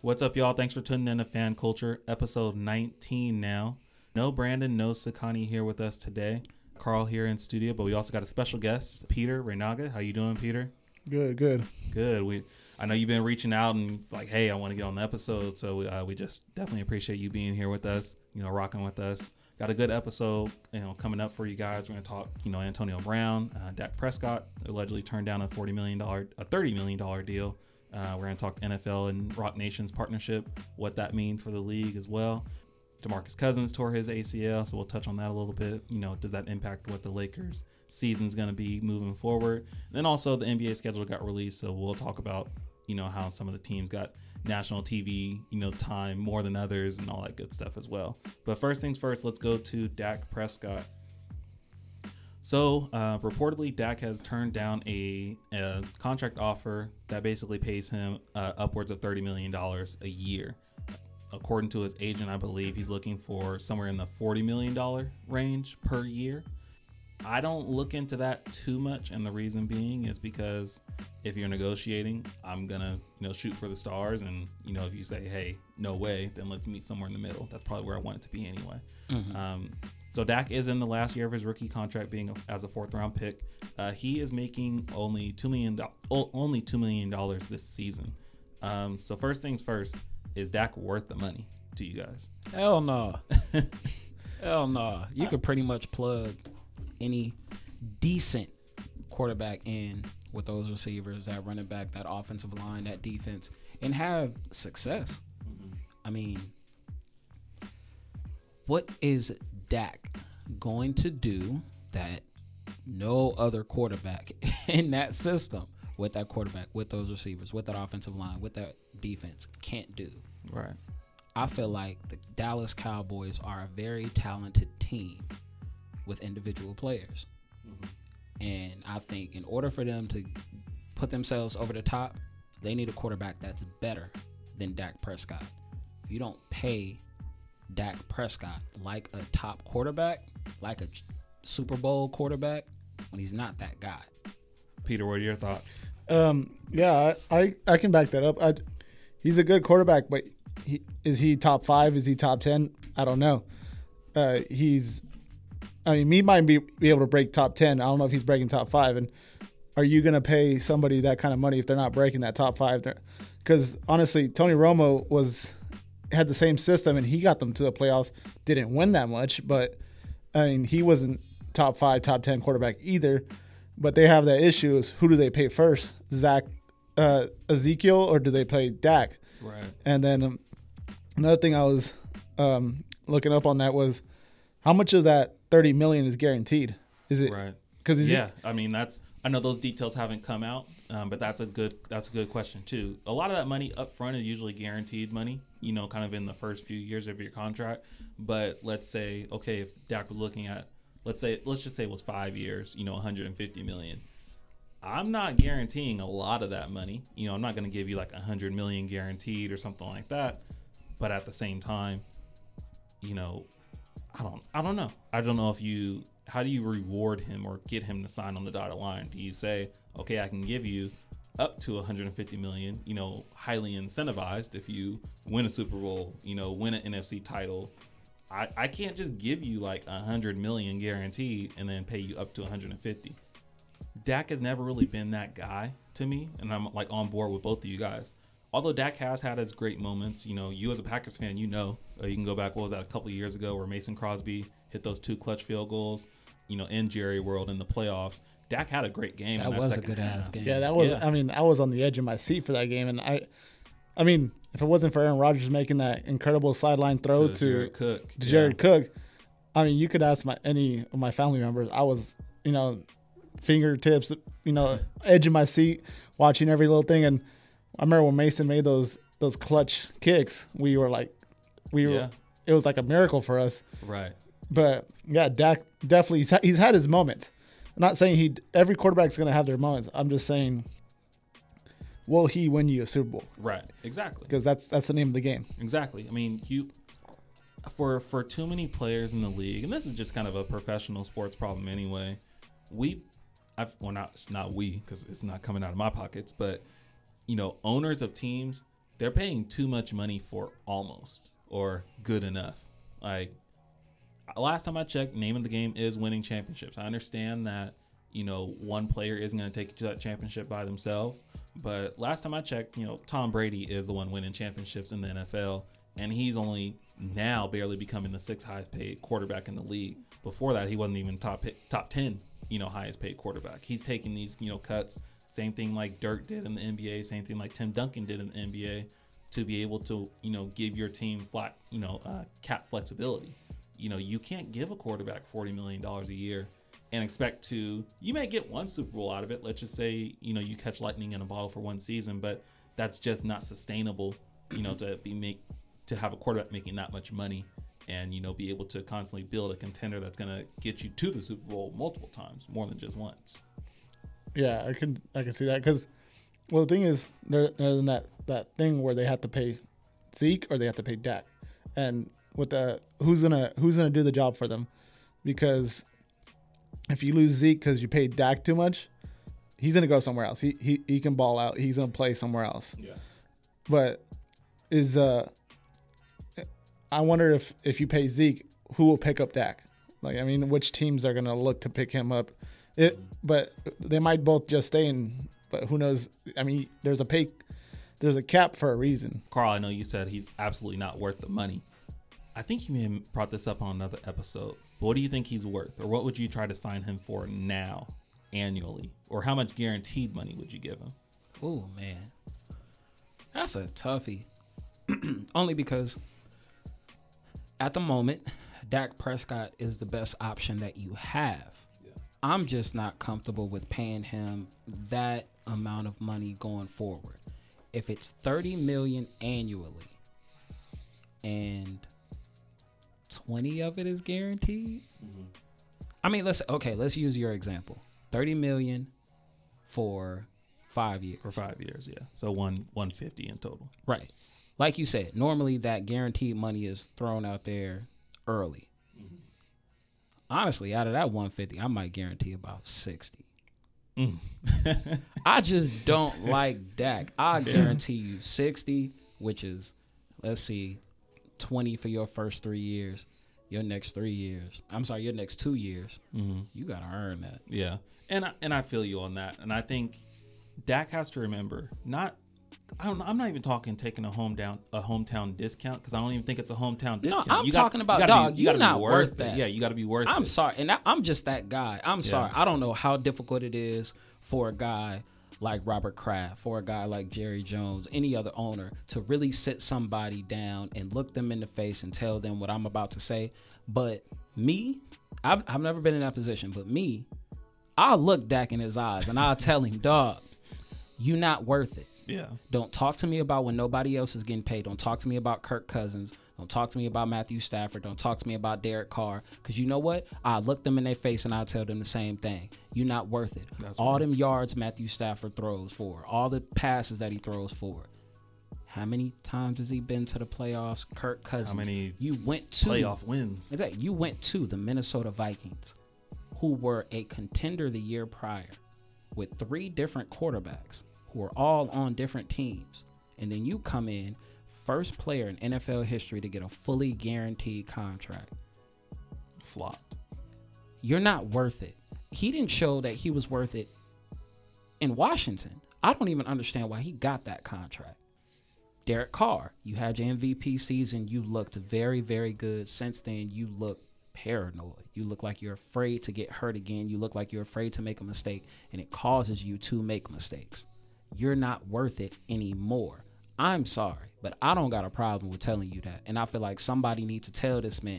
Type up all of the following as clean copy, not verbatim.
What's up, y'all? Thanks for tuning in to Fan Culture, episode 19 now. No Brandon, no Sakani here with us today. Carl here in studio, but we also got a special guest, Peter Reinaga. How you doing, Peter? Good. I know you've been reaching out and like, hey, I want to get on the episode, so we just definitely appreciate you being here with us, rocking with us. Got a good episode, coming up for you guys. We're going to talk, Antonio Brown, Dak Prescott allegedly turned down a $30 million deal. We're going to talk NFL and Rock Nation's partnership, what that means for the league as well. DeMarcus Cousins tore his ACL, so we'll touch on that a little bit. Does that impact what the Lakers' season's going to be moving forward? And then also the NBA schedule got released, so we'll talk about, how some of the teams got national TV, time more than others and all that good stuff as well. But first things first, let's go to Dak Prescott. So reportedly, Dak has turned down a contract offer that basically pays him upwards of $30 million a year. According to his agent, I believe he's looking for somewhere in the $40 million range per year. I don't look into that too much, and the reason being is because if you're negotiating, I'm gonna shoot for the stars, and if you say, hey, no way, then let's meet somewhere in the middle. That's probably where I want it to be anyway. So Dak is in the last year of his rookie contract, being as a fourth round pick. He is making only $2 million this season. So first things first, is Dak worth the money to you guys? Hell no. Hell no. You could pretty much plug any decent quarterback in with those receivers, that running back, that offensive line, that defense, and have success. I mean, what is Dak going to do that no other quarterback in that system, with that quarterback, with those receivers, with that offensive line, with that defense, can't do? Right. I feel like the Dallas Cowboys are a very talented team with individual players. And I think in order for them to put themselves over the top, they need a quarterback that's better than Dak Prescott. You don't pay Dak Prescott like a top quarterback, like a Super Bowl quarterback, when he's not that guy. Peter, what are your thoughts? Yeah, I can back that up. He's a good quarterback, but is he top 5? Is he top 10? I don't know. He might be able to break top 10. I don't know if he's breaking top 5. And are you going to pay somebody that kind of money if they're not breaking that top 5? Because honestly, Tony Romo had the same system and he got them to the playoffs. Didn't win that much, but he wasn't top 5, top 10 quarterback either. But they have that issue: is who do they pay first, Ezekiel, or do they pay Dak? Right. And then another thing I was looking up on that was how much of that $30 million is guaranteed? Is it right? Because I know those details haven't come out, but that's a good question too. A lot of that money up front is usually guaranteed money, kind of in the first few years of your contract. But let's say, okay, if Dak was looking at, let's just say it was 5 years, $150 million. I'm not guaranteeing a lot of that money. I'm not going to give you like $100 million guaranteed or something like that. But at the same time, I don't know. I don't know how do you reward him or get him to sign on the dotted line? Do you say, okay, I can give you up to $150 million, highly incentivized if you win a Super Bowl, win an NFC title. I can't just give you like $100 million guaranteed and then pay you up to $150. Dak has never really been that guy to me, and I'm like on board with both of you guys. Although Dak has had his great moments, you as a Packers fan, you can go back, what was that, a couple of years ago where Mason Crosby hit those 2 clutch field goals, in Jerry World in the playoffs. Dak had a great game. That was a good ass game. Yeah, that was. Yeah. I was on the edge of my seat for that game, and if it wasn't for Aaron Rodgers making that incredible sideline throw to Jared Cook, you could ask any of my family members. I was, fingertips, edge of my seat, watching every little thing. And I remember when Mason made those clutch kicks, it was like a miracle for us. Right. But yeah, Dak definitely he's had his moments. I'm not saying every quarterback's going to have their moments. I'm just saying, will he win you a Super Bowl? Right. Exactly. Because that's the name of the game. Exactly. For too many players in the league, and this is just kind of a professional sports problem anyway. Not we, because it's not coming out of my pockets, but owners of teams they're paying too much money for almost or good enough. Like, last time I checked, name of the game is winning championships. I understand that, one player isn't going to take you to that championship by themselves. But last time I checked, Tom Brady is the one winning championships in the NFL. And he's only now barely becoming the 6th highest paid quarterback in the league. Before that, he wasn't even top 10, highest paid quarterback. He's taking these, cuts. Same thing like Dirk did in the NBA. Same thing like Tim Duncan did in the NBA, to be able to, give your team flat, cap flexibility. You can't give a quarterback $40 million a year and expect you may get one Super Bowl out of it. Let's just say, you catch lightning in a bottle for one season, but that's just not sustainable, to have a quarterback making that much money and, be able to constantly build a contender that's going to get you to the Super Bowl multiple times, more than just once. Yeah, I can see that because, the thing is, there's that thing where they have to pay Zeke or they have to pay Dak, and with the who's gonna do the job for them, because if you lose Zeke because you paid Dak too much, he's gonna go somewhere else. He can ball out. He's gonna play somewhere else. Yeah, but I wonder if you pay Zeke, who will pick up Dak? Like, I mean, which teams are going to look to pick him up? But they might both just stay in, but who knows? I mean, there's a cap for a reason. Carl, I know you said he's absolutely not worth the money. I think you may have brought this up on another episode, but what do you think he's worth? Or what would you try to sign him for now, annually? Or how much guaranteed money would you give him? Oh, man. That's a toughie. Only because at the moment, Dak Prescott is the best option that you have. Yeah. I'm just not comfortable with paying him that amount of money going forward. If it's $30 million annually and 20 of it is guaranteed. Mm-hmm. I mean, let's use your example. $30 million for 5 years. For 5 years, yeah. So 150 in total. Right. Like you said, normally that guaranteed money is thrown out there early. Mm-hmm. Honestly, out of that 150, I might guarantee about 60. I just don't like Dak. I guarantee you 60, which is, let's see, 20 for your first 3 years. Your next 2 years. Mm-hmm. You got to earn that. Yeah. And I feel you on that. And I think Dak has to remember, I'm not even talking taking a hometown discount, because I don't even think it's a hometown discount. No, I'm talking about, dog, you're not worth that. Yeah, you got to be worth it. I'm sorry. And I'm just that guy. I'm sorry. I don't know how difficult it is for a guy like Robert Kraft, for a guy like Jerry Jones, any other owner, to really sit somebody down and look them in the face and tell them what I'm about to say. But me, I've never been in that position, but me, I'll look Dak in his eyes and I'll tell him, dog, you're not worth it. Yeah. Don't talk to me about when nobody else is getting paid. Don't talk to me about Kirk Cousins. Don't talk to me about Matthew Stafford. Don't talk to me about Derek Carr. Because you know what? I'll look them in their face and I'll tell them the same thing. You're not worth it. That's all right. Them yards Matthew Stafford throws for, all the passes that he throws for. How many times has he been to the playoffs? Kirk Cousins. How many playoff wins? Exactly. You went to the Minnesota Vikings, who were a contender the year prior with 3 different quarterbacks who are all on different teams. And then you come in, first player in NFL history to get a fully guaranteed contract. Flopped. You're not worth it. He didn't show that he was worth it in Washington. I don't even understand why he got that contract. Derek Carr, you had your MVP season. You looked very, very good. Since then, you look paranoid. You look like you're afraid to get hurt again. You look like you're afraid to make a mistake, and it causes you to make mistakes. You're not worth it anymore. I'm sorry, but I don't got a problem with telling you that. And I feel like somebody needs to tell this man,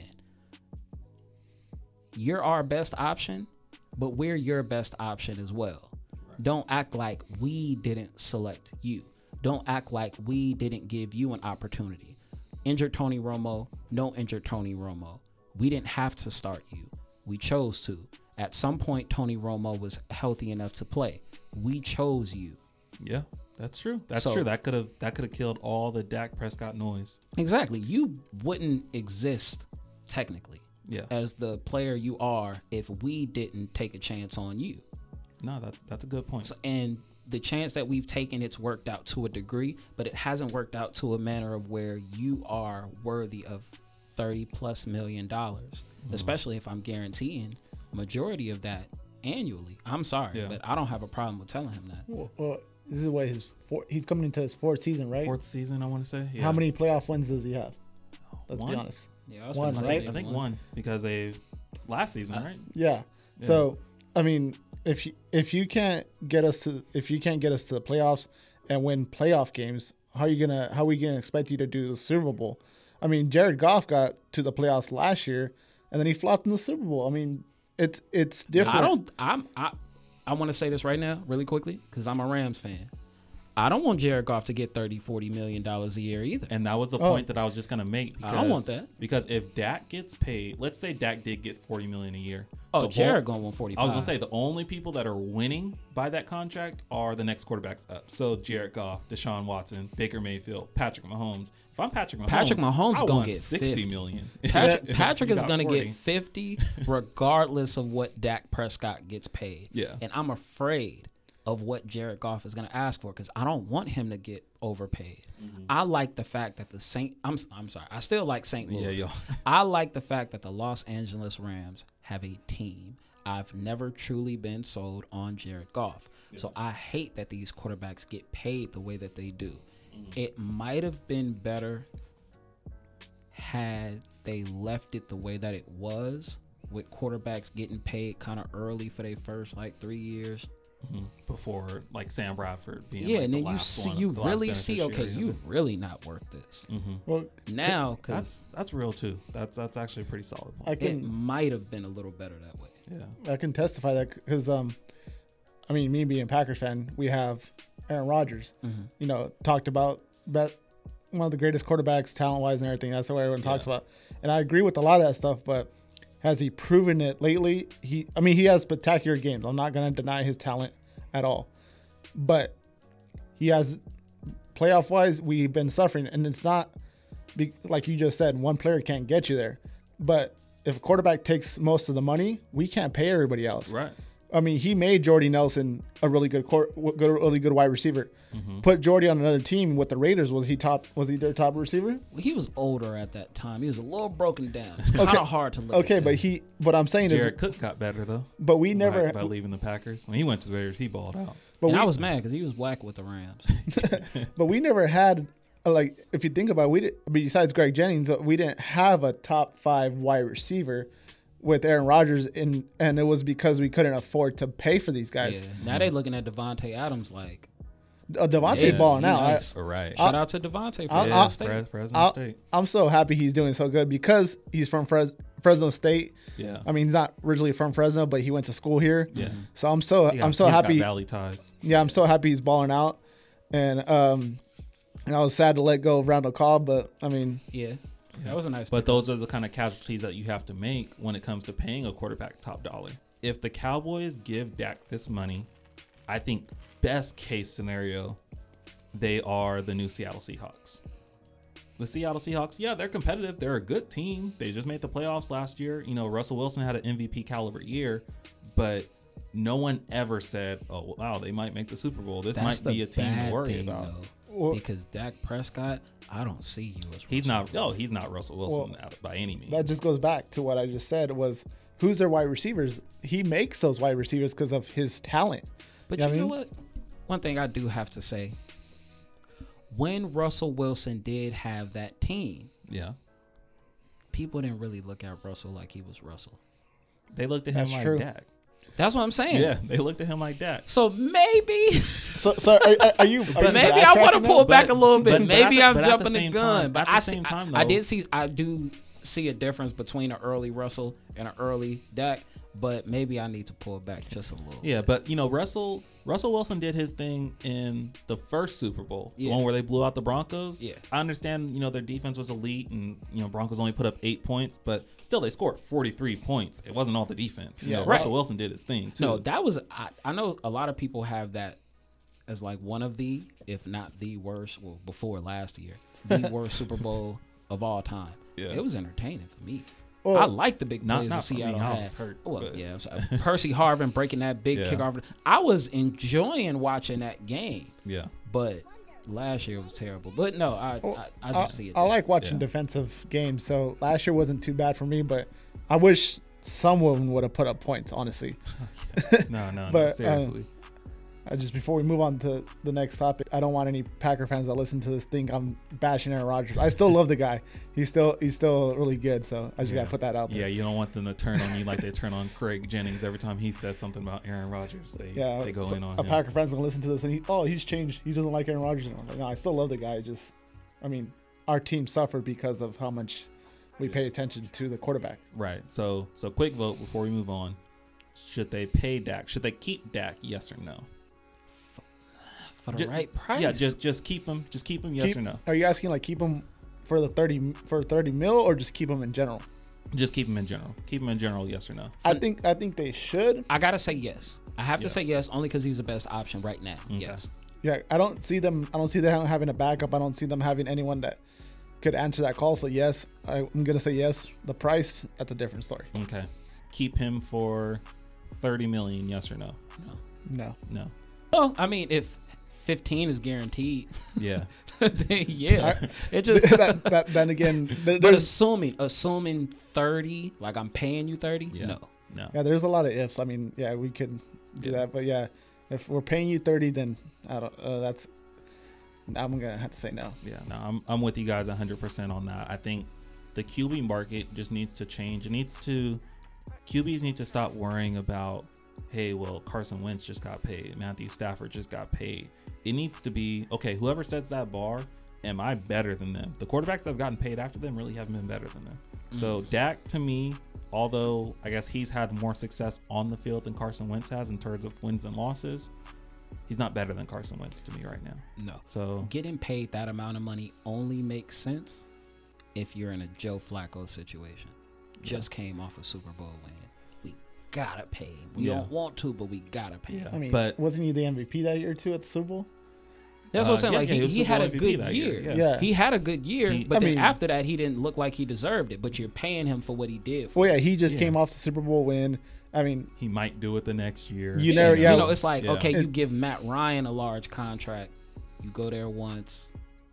you're our best option, but we're your best option as well. Right. Don't act like we didn't select you. Don't act like we didn't give you an opportunity. Injured Tony Romo, no injured Tony Romo. We didn't have to start you. We chose to. At some point, Tony Romo was healthy enough to play. We chose you. Yeah, that's true. That's true. That could have killed all the Dak Prescott noise. Exactly. You wouldn't exist technically as the player you are if we didn't take a chance on you. No, that's a good point. So, and the chance that we've taken, it's worked out to a degree, but it hasn't worked out to a manner of where you are worthy of $30+ million, especially if I'm guaranteeing majority of that annually. I'm sorry, but I don't have a problem with telling him that. Well, this is what he's coming into his fourth season, right? Fourth season, I want to say. Yeah. How many playoff wins does he have? Let's one? be honest. Yeah, one, right? I think one because last season, right? Yeah. So, I mean, if you can't get us to the playoffs and win playoff games, how are we gonna expect you to do the Super Bowl? I mean, Jared Goff got to the playoffs last year, and then he flopped in the Super Bowl. I mean, it's different. I want to say this right now, really quickly, because I'm a Rams fan. I don't want Jared Goff to get $30-40 million a year either. And that was the point that I was just going to make. Because, I don't want that. Because if Dak gets paid, let's say Dak did get $40 million a year. Oh, Jared going to want 45. I was going to say the only people that are winning by that contract are the next quarterbacks up. So Jared Goff, Deshaun Watson, Baker Mayfield, Patrick Mahomes. If I'm Patrick Mahomes going to get $60 million. Patrick is going to get 50 regardless of what Dak Prescott gets paid. Yeah. And I'm afraid of what Jared Goff is going to ask for because I don't want him to get overpaid. I like the fact that I'm sorry. I still like St. Louis. Yeah, I like the fact that the Los Angeles Rams have a team. I've never truly been sold on Jared Goff. Yeah. So I hate that these quarterbacks get paid the way that they do. It might have been better had they left it the way that it was, with quarterbacks getting paid kind of early for their first 3 years. Before Sam Bradford being and then you really see you really not worth this. Well, now that's real too. That's actually a pretty solid point. It might have been a little better that way. Yeah, I can testify that because I mean, me being a Packers fan, we have Aaron Rodgers. Talked about one of the greatest quarterbacks talent wise and everything. That's what everyone talks about, and I agree with a lot of that stuff, but has he proven it lately? He has spectacular games. I'm not going to deny his talent at all. But he has, playoff-wise, we've been suffering. And it's not, like you just said, one player can't get you there. But if a quarterback takes most of the money, we can't pay everybody else. Right. I mean, he made Jordy Nelson a really good wide receiver. Put Jordy on another team with the Raiders. Was he their top receiver? He was older at that time. He was a little broken down. It's kind of hard to look at. But I'm saying Jared Cook got better though. But we never by leaving the Packers. When he went to the Raiders, he balled out. But I was mad because he was whack with the Rams. But we never had if you think about it, besides Greg Jennings, we didn't have a top 5 wide receiver with Aaron Rodgers, and it was because we couldn't afford to pay for these guys. Yeah. Now they looking at Devontae Adams like Devontae balling out. Nice. Right. Shout out to Devontae for Fresno State. I'm so happy he's doing so good because he's from Fresno State. Yeah. I mean, he's not originally from Fresno, but he went to school here. Yeah. So I'm so happy. Got Valley ties. Yeah, I'm so happy he's balling out, and I was sad to let go of Randall Cobb, but I mean, yeah. That was a nice But those are the kind of casualties that you have to make when it comes to paying a quarterback top dollar. If the Cowboys give Dak this money, I think best case scenario, they are the new Seattle Seahawks. The Seattle Seahawks, they're competitive. They're a good team. They just made the playoffs last year. Russell Wilson had an MVP caliber year, but no one ever said, oh, wow, they might make the Super Bowl. This might be a team to worry about. Because Dak Prescott, I don't see you as he's not Russell Wilson by any means. That just goes back to what I just said was who's their wide receivers? He makes those wide receivers because of his talent. But you know what? One thing I do have to say, when Russell Wilson did have that team, people didn't really look at Russell like he was Russell. They looked at him like Dak. That's what I'm saying. Yeah, they looked at him like that. So maybe. So are you maybe I want to pull back a little bit. Maybe I'm jumping the gun. But I do see a difference between an early Russell and an early Dak. But maybe I need to pull back just a little. Yeah, but Russell Wilson did his thing in the first Super Bowl, the one where they blew out the Broncos. Yeah, I understand. Their defense was elite, and Broncos only put up 8 points, but still they scored 43 points. It wasn't all the defense. Russell Wilson did his thing too. No, that was. I know a lot of people have that as like one of the, if not the worst. Well, before last year, the worst Super Bowl of all time. Yeah, it was entertaining for me. I like the big plays that Seattle had. Percy Harvin breaking that big kickoff. I was enjoying watching that game. Yeah. But last year was terrible. But no, I just see it. I like watching defensive games. So last year wasn't too bad for me, but I wish someone would have put up points, honestly. No, but, seriously. Just before we move on to the next topic, I don't want any Packer fans that listen to this think I'm bashing Aaron Rodgers. I still love the guy. He's still really good. So I just gotta put that out there. Yeah, you don't want them to turn on you like they turn on Craig Jennings every time he says something about Aaron Rodgers. They go in on him. A Packer fan's gonna listen to this and he's changed. He doesn't like Aaron Rodgers anymore. Like, no, I still love the guy. Our team suffered because of how much we pay attention to the quarterback. Right. So quick vote before we move on. Should they pay Dak? Should they keep Dak? Yes or no? For the right price. Yeah, just keep him. Just keep him. Yes or no? Are you asking like keep him for the 30 mil or just keep him in general? Just keep him in general. Keep him in general. Yes or no? I think they should. I gotta say yes. I have to say yes only because he's the best option right now. Okay. Yes. Yeah, I don't see them having a backup. I don't see them having anyone that could answer that call. So yes, I'm gonna say yes. The price, that's a different story. Okay. Keep him for $30 million. Yes or no? No. Well, I mean, if 15 is guaranteed. Yeah. Then it just then again. But assuming 30, like I'm paying you 30. Yeah. No. Yeah, there's a lot of ifs. I mean, yeah, we could do that, but yeah, if we're paying you 30, then I don't. I'm gonna have to say no. Yeah, no, I'm with you guys 100% on that. I think the QB market just needs to change. QBs need to stop worrying about, hey, well, Carson Wentz just got paid. Matthew Stafford just got paid. It needs to be, okay, whoever sets that bar, am I better than them? The quarterbacks that have gotten paid after them really haven't been better than them. So Dak, to me, although I guess he's had more success on the field than Carson Wentz has in terms of wins and losses, he's not better than Carson Wentz to me right now. No. So getting paid that amount of money only makes sense if you're in a Joe Flacco situation. Just came off a Super Bowl win. We gotta pay him. We don't want to, but we gotta pay him. I mean, but wasn't he the MVP that year too at the Super Bowl? That's what I'm saying. Like he had a good year. Yeah, he had a good year, but then after that, he didn't look like he deserved it. But you're paying him for what he did. Well, yeah, he just came off the Super Bowl win. I mean, he might do it the next year. You know, it's like okay, you give Matt Ryan a large contract. You go there once,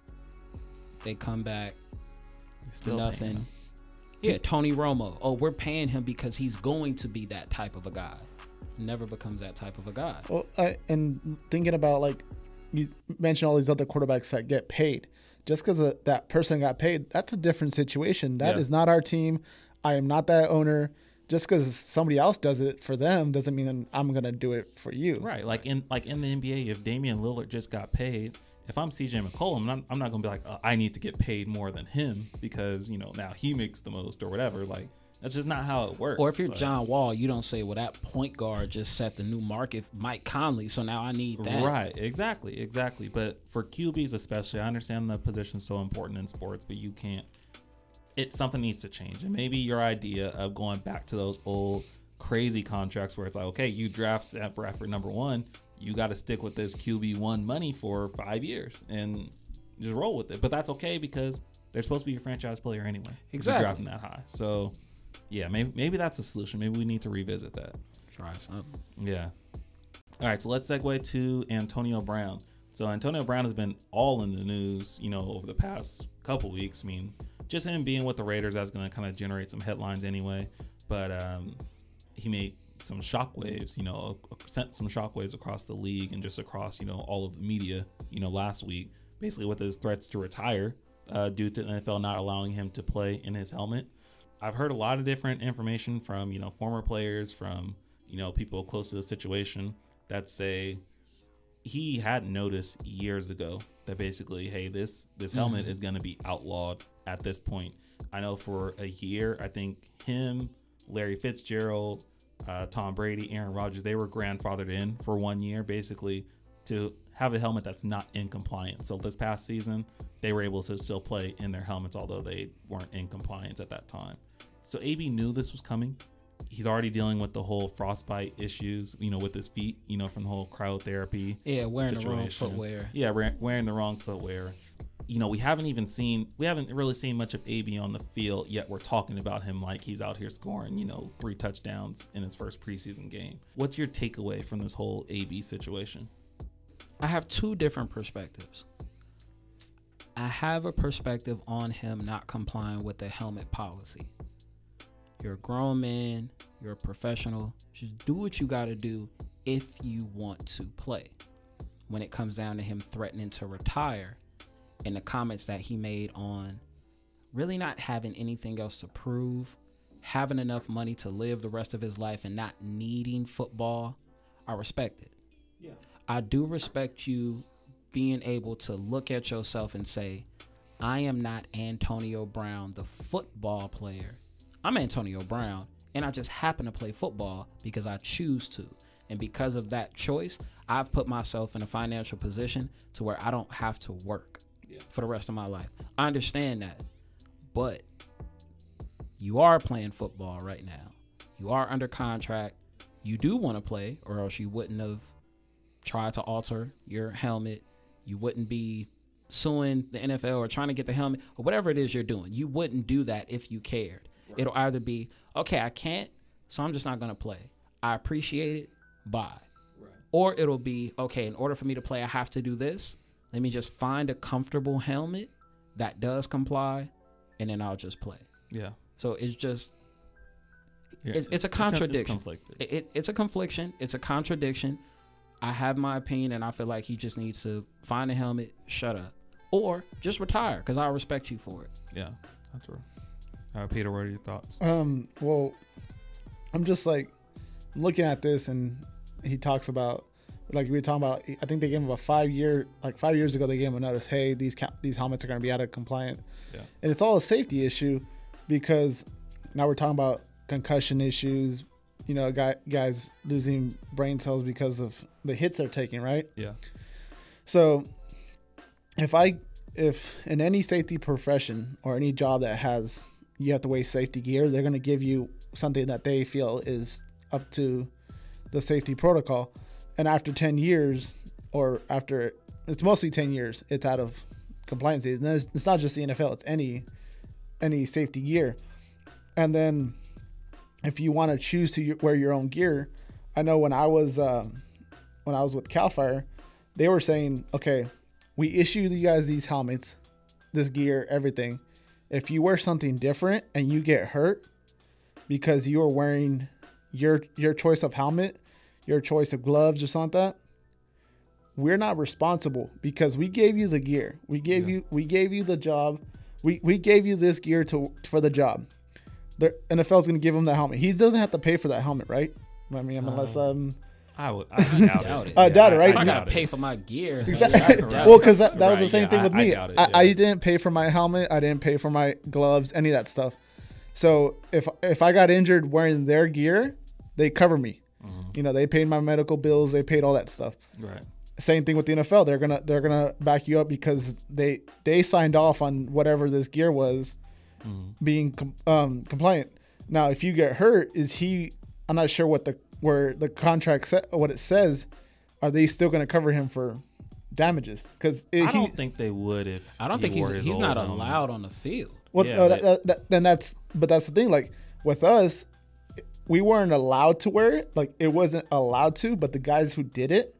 they come back, still nothing. Yeah, Tony Romo. Oh, we're paying him because he's going to be that type of a guy. Never becomes that type of a guy. Well, and thinking about, like, you mentioned all these other quarterbacks that get paid. Just because that person got paid, that's a different situation. That is not our team. I am not that owner. Just because somebody else does it for them doesn't mean I'm going to do it for you. Right. Like in the NBA, if Damian Lillard just got paid, if I'm CJ McCollum, I'm not going to be like, I need to get paid more than him because, now he makes the most or whatever. Like, that's just not how it works. Or if you're John Wall, you don't say, well, that point guard just set the new market, Mike Conley, so now I need that. Right. Exactly. But for QBs especially, I understand the position's so important in sports, but you can't. Something needs to change. And maybe your idea of going back to those old crazy contracts where it's like, okay, you draft Sam Bradford number 1, you got to stick with this QB1 money for 5 years and just roll with it. But that's okay because they're supposed to be your franchise player anyway. Exactly. Drafting that high. So, yeah, maybe that's a solution. Maybe we need to revisit that. Try something. Yeah. All right, so let's segue to Antonio Brown. So Antonio Brown has been all in the news, over the past couple weeks. I mean, just him being with the Raiders, that's going to kind of generate some headlines anyway. But he made some shockwaves, sent some shockwaves across the league and just across, all of the media, last week, basically with his threats to retire due to the NFL not allowing him to play in his helmet. I've heard a lot of different information from, former players, from, people close to the situation that say he had noticed years ago that basically, hey, this helmet is going to be outlawed at this point. I know for a year, I think him, Larry Fitzgerald, Tom Brady, Aaron Rodgers, they were grandfathered in for 1 year, basically, to have a helmet that's not in compliance. So this past season, they were able to still play in their helmets, although they weren't in compliance at that time. So AB knew this was coming. He's already dealing with the whole frostbite issues, with his feet, from the whole cryotherapy. Yeah, wearing the wrong footwear. Yeah, wearing the wrong footwear. we haven't really seen much of AB on the field yet. We're talking about him like he's out here scoring, 3 touchdowns in his first preseason game. What's your takeaway from this whole AB situation? I have 2 different perspectives. I have a perspective on him not complying with the helmet policy. You're a grown man, you're a professional. Just do what you got to do if you want to play. When it comes down to him threatening to retire, and the comments that he made on really not having anything else to prove, having enough money to live the rest of his life and not needing football, I respect it. Yeah. I do respect you being able to look at yourself and say, I am not Antonio Brown, the football player. I'm Antonio Brown, and I just happen to play football because I choose to. And because of that choice, I've put myself in a financial position to where I don't have to work for the rest of my life. I understand that. But you are playing football right now. You are under contract. You do want to play, or else you wouldn't have tried to alter your helmet. You wouldn't be suing the NFL or trying to get the helmet or whatever it is you're doing. You wouldn't do that if you cared. Right. It'll either be, okay, I can't, so I'm just not going to play. I appreciate it. Bye. Right. Or it'll be, okay, in order for me to play, I have to do this. Let me just find a comfortable helmet that does comply, and then I'll just play. Yeah. So it's just, it's a contradiction. It's a confliction. It's a contradiction. I have my opinion, and I feel like he just needs to find a helmet, shut up, or just retire, because I respect you for it. Yeah, that's right. Peter, what are your thoughts? Well, I'm just like looking at this, and he talks about, like we were talking about, I think they gave him a 5 year, like 5 years ago, they gave him a notice, hey, these helmets are going to be out of compliant. Yeah. And it's all a safety issue, because now we're talking about concussion issues, guys losing brain cells because of the hits they're taking, right? Yeah. So if in any safety profession or any job that has, you have to wear safety gear, they're going to give you something that they feel is up to the safety protocol. And after 10 years, or after, it's mostly 10 years, it's out of compliance. And it's not just the NFL, it's any safety gear. And then if you want to choose to wear your own gear, I know when I was with Cal Fire, they were saying, okay, we issue you guys these helmets, this gear, everything. If you wear something different and you get hurt because you are wearing your choice of helmet, your choice of gloves or something like that, we're not responsible, because we gave you the gear. We gave you the job. We gave you this gear for the job. The NFL is going to give him the helmet. He doesn't have to pay for that helmet, right? I mean, unless I doubt it. I doubt it, right? I gotta pay for my gear. Exactly. Well, because that was the same thing with me. I didn't pay for my helmet. I didn't pay for my gloves, any of that stuff. So if I got injured wearing their gear, they cover me. Mm-hmm. They paid my medical bills. They paid all that stuff. Right. Same thing with the NFL. They're gonna back you up because they signed off on whatever this gear was being compliant. Now, if you get hurt, I'm not sure where the contract what it says. Are they still going to cover him for damages? Because I don't think they would. If I don't think he's not allowed on the field. Well, yeah, that's the thing. Like with us, we weren't allowed to wear it. Like it wasn't allowed to. But the guys who did it,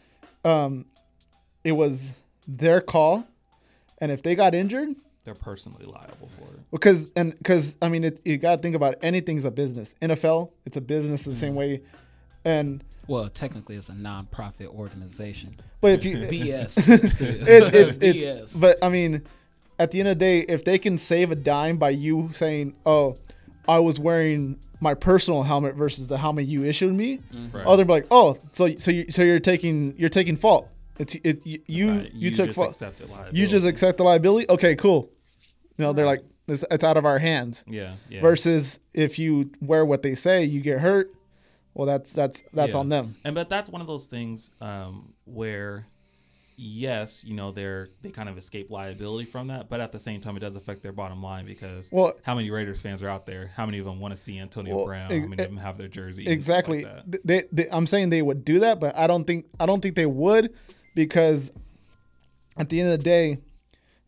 it was their call, and if they got injured, they're personally liable for it. Because I mean, you got to think about it. Anything's a business. NFL, it's a business the same way, and well, technically, it's a non-profit organization. But if you BS, it's BS. But I mean, at the end of the day, if they can save a dime by you saying, "Oh, I was wearing my personal helmet versus the helmet you issued me," right. They'll be like, "Oh, so you're taking fault. You took fault. You just accept the liability. Okay, cool. They're like, it's out of our hands. Yeah. Versus if you wear what they say, you get hurt. Well, that's on them. But that's one of those things where, yes, they kind of escape liability from that, but at the same time, it does affect their bottom line, because how many Raiders fans are out there? How many of them want to see Antonio Brown? How many of them have their jersey? Exactly. Like I'm saying they would do that, but I don't think they would, because at the end of the day,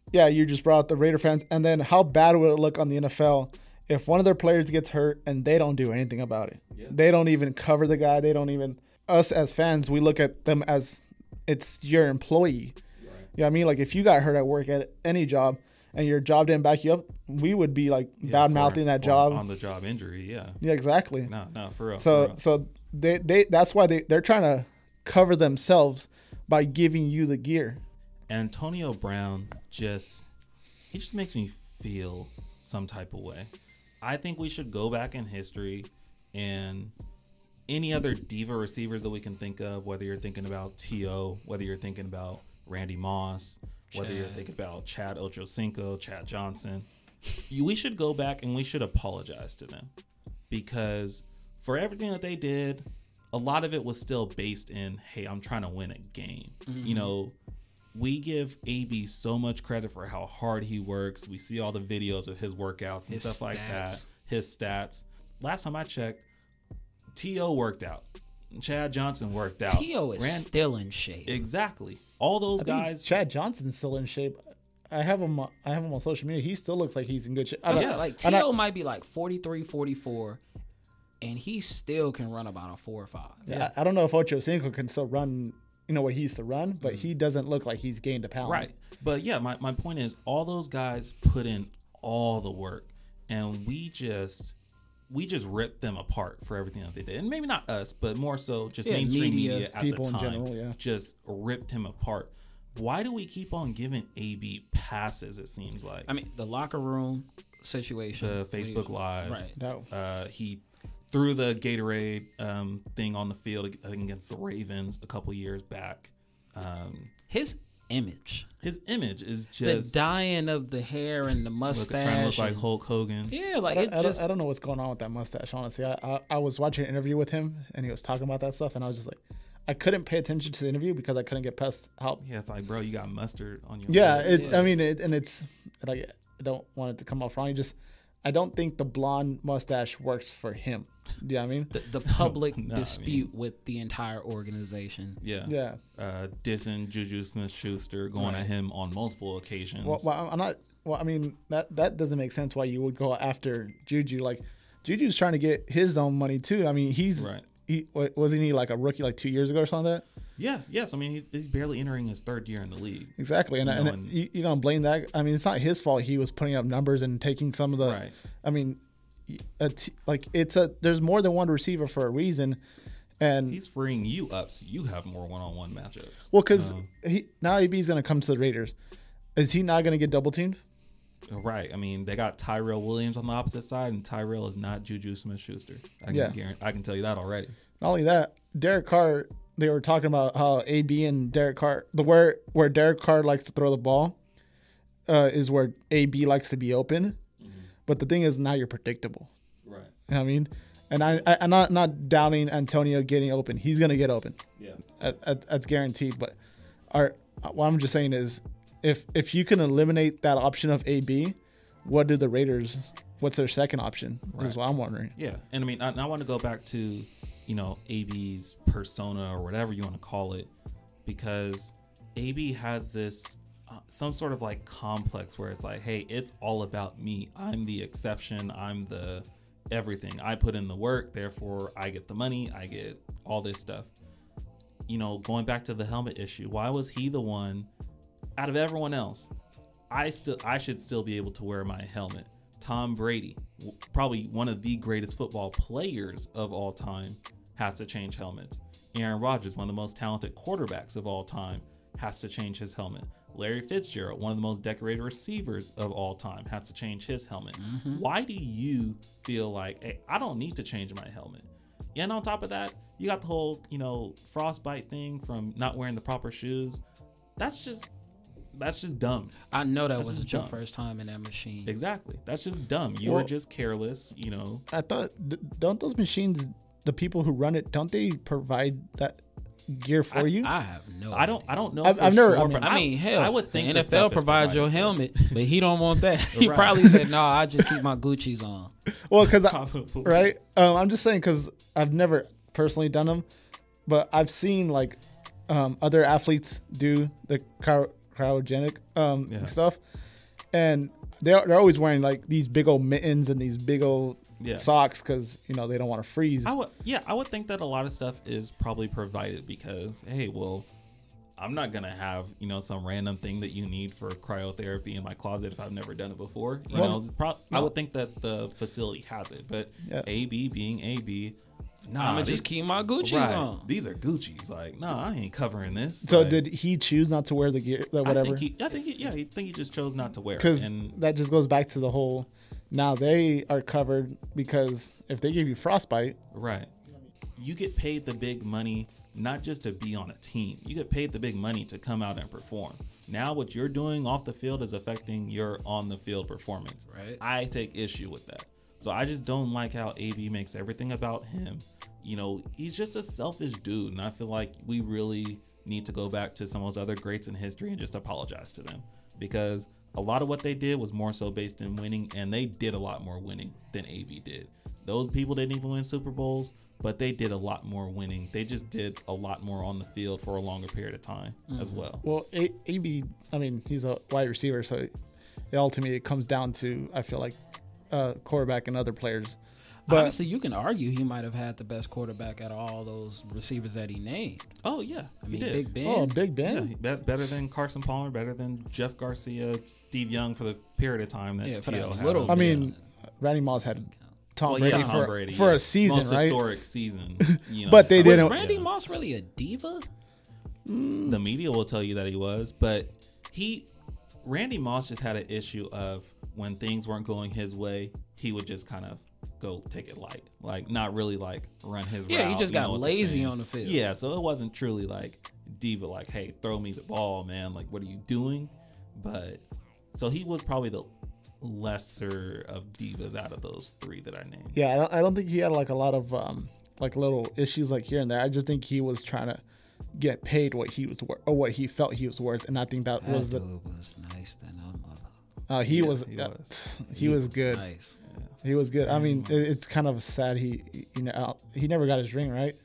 yeah, you just brought up the Raider fans, and then how bad would it look on the NFL if one of their players gets hurt and they don't do anything about it? Yeah. They don't even cover the guy. They don't even. Us as fans, we look at them as it's your employee. Right. You know what I mean? Like if you got hurt at work at any job and your job didn't back you up, we would be like bad mouthing that job. On the job injury, yeah. Yeah, exactly. No, for real. So they that's why they're trying to cover themselves by giving you the gear. Antonio Brown just makes me feel some type of way. I think we should go back in history and any other diva receivers that we can think of, whether you're thinking about T.O., whether you're thinking about Randy Moss, whether you're thinking about Chad Ochocinco, Chad Johnson, we should go back and we should apologize to them because for everything that they did, a lot of it was still based in, hey, I'm trying to win a game. Mm-hmm. You know, we give AB so much credit for how hard he works. We see all the videos of his workouts and stuff like that, his stats. Last time I checked, T.O. worked out. Chad Johnson worked out. T.O. is still in shape. Exactly. All those guys. Chad Johnson's still in shape. I have him on social media. He still looks like he's in good shape. Like T.O. might be like 43, 44, and he still can run about a 4 or 5. Yeah. I don't know if Ochocinco can still run, what he used to run, but he doesn't look like he's gained a pound. Right. But yeah, my point is all those guys put in all the work, and we just ripped them apart for everything that they did. And maybe not us, but more so just mainstream media at people the time in general, just ripped him apart. Why do we keep on giving AB passes, it seems like? I mean, the locker room situation. The Facebook Live. Right. No. He threw the Gatorade thing on the field against the Ravens a couple years back. His image is just the dyeing of the hair and the mustache. Trying to look like Hulk Hogan. Yeah, like I don't know what's going on with that mustache. Honestly, I was watching an interview with him and he was talking about that stuff, and I was just like, I couldn't pay attention to the interview because I couldn't get past how. Yeah, it's like, bro, you got mustard on your. Yeah, I mean, I don't want it to come off wrong. I don't think the blonde mustache works for him. Do you know what I mean? The public dispute with the entire organization. Yeah. Dissing Juju Smith-Schuster, going at him on multiple occasions. I mean, that doesn't make sense why you would go after Juju. Like, Juju's trying to get his own money too. I mean, wasn't he like a rookie like 2 years ago or something like that? Yeah, yes. I mean, he's barely entering his third year in the league. Exactly, and you're gonna blame that? I mean, it's not his fault. He was putting up numbers and taking some of the. Right. I mean, there's more than one receiver for a reason, and he's freeing you up so you have more one-on-one matchups. Well, because now AB's gonna come to the Raiders. Is he not gonna get double teamed? Right. I mean, they got Tyrell Williams on the opposite side, and Tyrell is not Juju Smith-Schuster. I can tell you that already. Not only that, Derek Carr. They were talking about how AB and Derek Carr, where Derek Carr likes to throw the ball, is where AB likes to be open. Mm-hmm. But the thing is, now you're predictable. Right. You know what I mean? And I'm not doubting Antonio getting open. He's gonna get open. Yeah. That's guaranteed. But what I'm just saying is, if you can eliminate that option of AB, what's their second option? Right. Is what I'm wondering. Yeah. And I mean, I want to go back to, AB's persona or whatever you want to call it, because AB has this some sort of like complex where it's like, hey, it's all about me. I'm the exception. I'm the everything. I put in the work, therefore I get the money. I get all this stuff. Going back to the helmet issue, why was he the one out of everyone else? I should still be able to wear my helmet. Tom Brady, probably one of the greatest football players of all time, has to change helmets. Aaron Rodgers, one of the most talented quarterbacks of all time, has to change his helmet. Larry Fitzgerald, one of the most decorated receivers of all time, has to change his helmet. Mm-hmm. Why do you feel like, hey, I don't need to change my helmet? And on top of that, you got the whole, frostbite thing from not wearing the proper shoes. That's just dumb. I know that wasn't your first time in that machine. Exactly. That's just dumb. You were just careless, I thought, don't those machines, the people who run it, don't they provide that gear for you? I have no I don't know. I've never. Sure, hell, I would think the NFL provides your helmet, but he don't want that. He probably said, "No, I just keep my Gucci's on." Well, because right, I'm just saying because I've never personally done them, but I've seen like other athletes do the cryogenic stuff, and they're always wearing like these big old mittens and these big old socks because they don't want to freeze. I would think that a lot of stuff is probably provided because hey, well, I'm not gonna have some random thing that you need for cryotherapy in my closet if I've never done it before. I would think that the facility has it, but AB being AB. Nah, I'm gonna just keep my Gucci's on. These are Gucci's. Like, nah, I ain't covering this. So did he choose not to wear the gear, whatever? I think he just chose not to wear it. Because that just goes back to the whole, now they are covered because if they give you frostbite. Right. You get paid the big money, not just to be on a team. You get paid the big money to come out and perform. Now what you're doing off the field is affecting your on the field performance. Right. I take issue with that. So I just don't like how AB makes everything about him. He's just a selfish dude. And I feel like we really need to go back to some of those other greats in history and just apologize to them. Because a lot of what they did was more so based in winning. And they did a lot more winning than AB did. Those people didn't even win Super Bowls, but they did a lot more winning. They just did a lot more on the field for a longer period of time as well. Well, AB, he's a wide receiver. So ultimately it comes down to, I feel like, quarterback and other players. But honestly, you can argue he might have had the best quarterback out of all those receivers that he named. Oh yeah, he did. Big Ben. Oh, Big Ben. Yeah, better than Carson Palmer, better than Jeff Garcia, Steve Young for the period of time that TL had. Randy Moss had Tom Brady for a season, most historic season. But they didn't. Was Randy Moss really a diva? The media will tell you that he was, but Randy Moss just had an issue of when things weren't going his way, he would just kind of go take it light, like not really like run his route. Yeah, he just got lazy on the field. Yeah, so it wasn't truly like diva, like, hey, throw me the ball, man. Like, what are you doing? But so he was probably the lesser of divas out of those three that I named. Yeah, I don't think he had like a lot of like little issues like here and there. I just think he was trying to get paid what he was worth or what he felt he was worth, and I think that was the. Was nice than he was good. Nice. Yeah. He was good. It's kind of sad he never got his ring, right?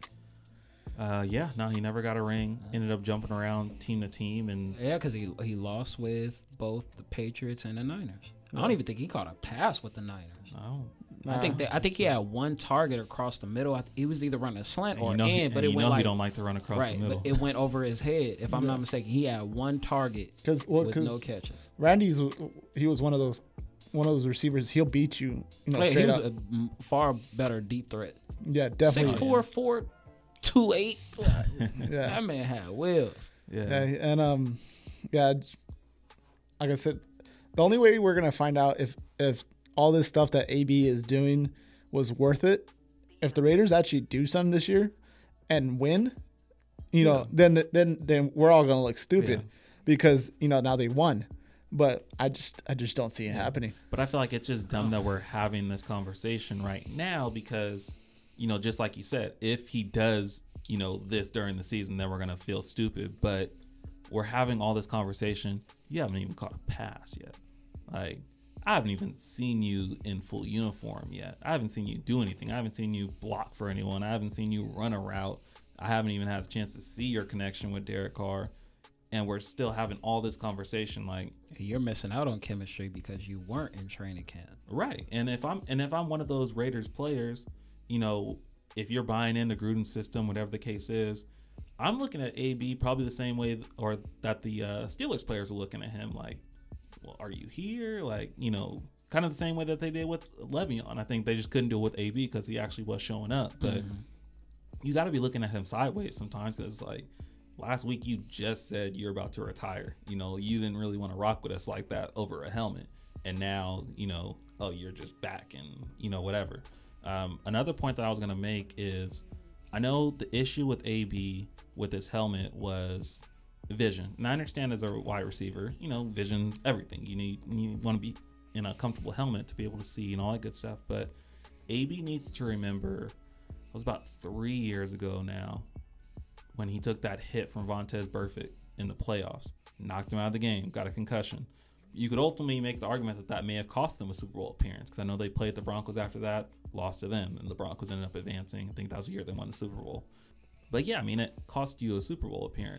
He never got a ring. Ended up jumping around team to team, and because he lost with both the Patriots and the Niners. I don't even think he caught a pass with the Niners. I think he had one target across the middle. He was either running a slant or in, but it went he don't like to run across the middle. But it went over his head. If I'm not mistaken, he had one target with no catches. Randy's he was one of those receivers. He'll beat you. He was a far better deep thret. Yeah, definitely. 6'4", 4'2", 2'8". That man had wheels. Yeah, and like I said, the only way we're gonna find out if all this stuff that AB is doing was worth it, if the Raiders actually do something this year and win, then we're all gonna look stupid because now they won. But I just don't see it happening. But I feel like it's just dumb that we're having this conversation right now because, just like you said, if he does, this during the season, then we're going to feel stupid. But we're having all this conversation. You haven't even caught a pass yet. Like, I haven't even seen you in full uniform yet. I haven't seen you do anything. I haven't seen you block for anyone. I haven't seen you run a route. I haven't even had a chance to see your connection with Derek Carr. And we're still having all this conversation. Like, you're missing out on chemistry because you weren't in training camp. Right. And if I'm one of those Raiders players, if you're buying into Gruden's system, whatever the case is, I'm looking at AB probably the same way or that the Steelers players are looking at him. Like, well, are you here? Like, kind of the same way that they did with Le'Veon. I think they just couldn't do it with AB because he actually was showing up. But you got to be looking at him sideways sometimes because, like, last week you just said you're about to retire. You didn't really want to rock with us like that over a helmet. And now, you're just back and, whatever. Another point that I was going to make is I know the issue with AB with his helmet was vision. And I understand as a wide receiver, vision's everything. You want to be in a comfortable helmet to be able to see and all that good stuff. But AB needs to remember, it was about 3 years ago now, when he took that hit from Vontaze Burfict in the playoffs, knocked him out of the game, got a concussion. You could ultimately make the argument that may have cost them a Super Bowl appearance because I know they played the Broncos after that, lost to them, and the Broncos ended up advancing. I think that was the year they won the Super Bowl. But yeah, it cost you a Super Bowl appearance.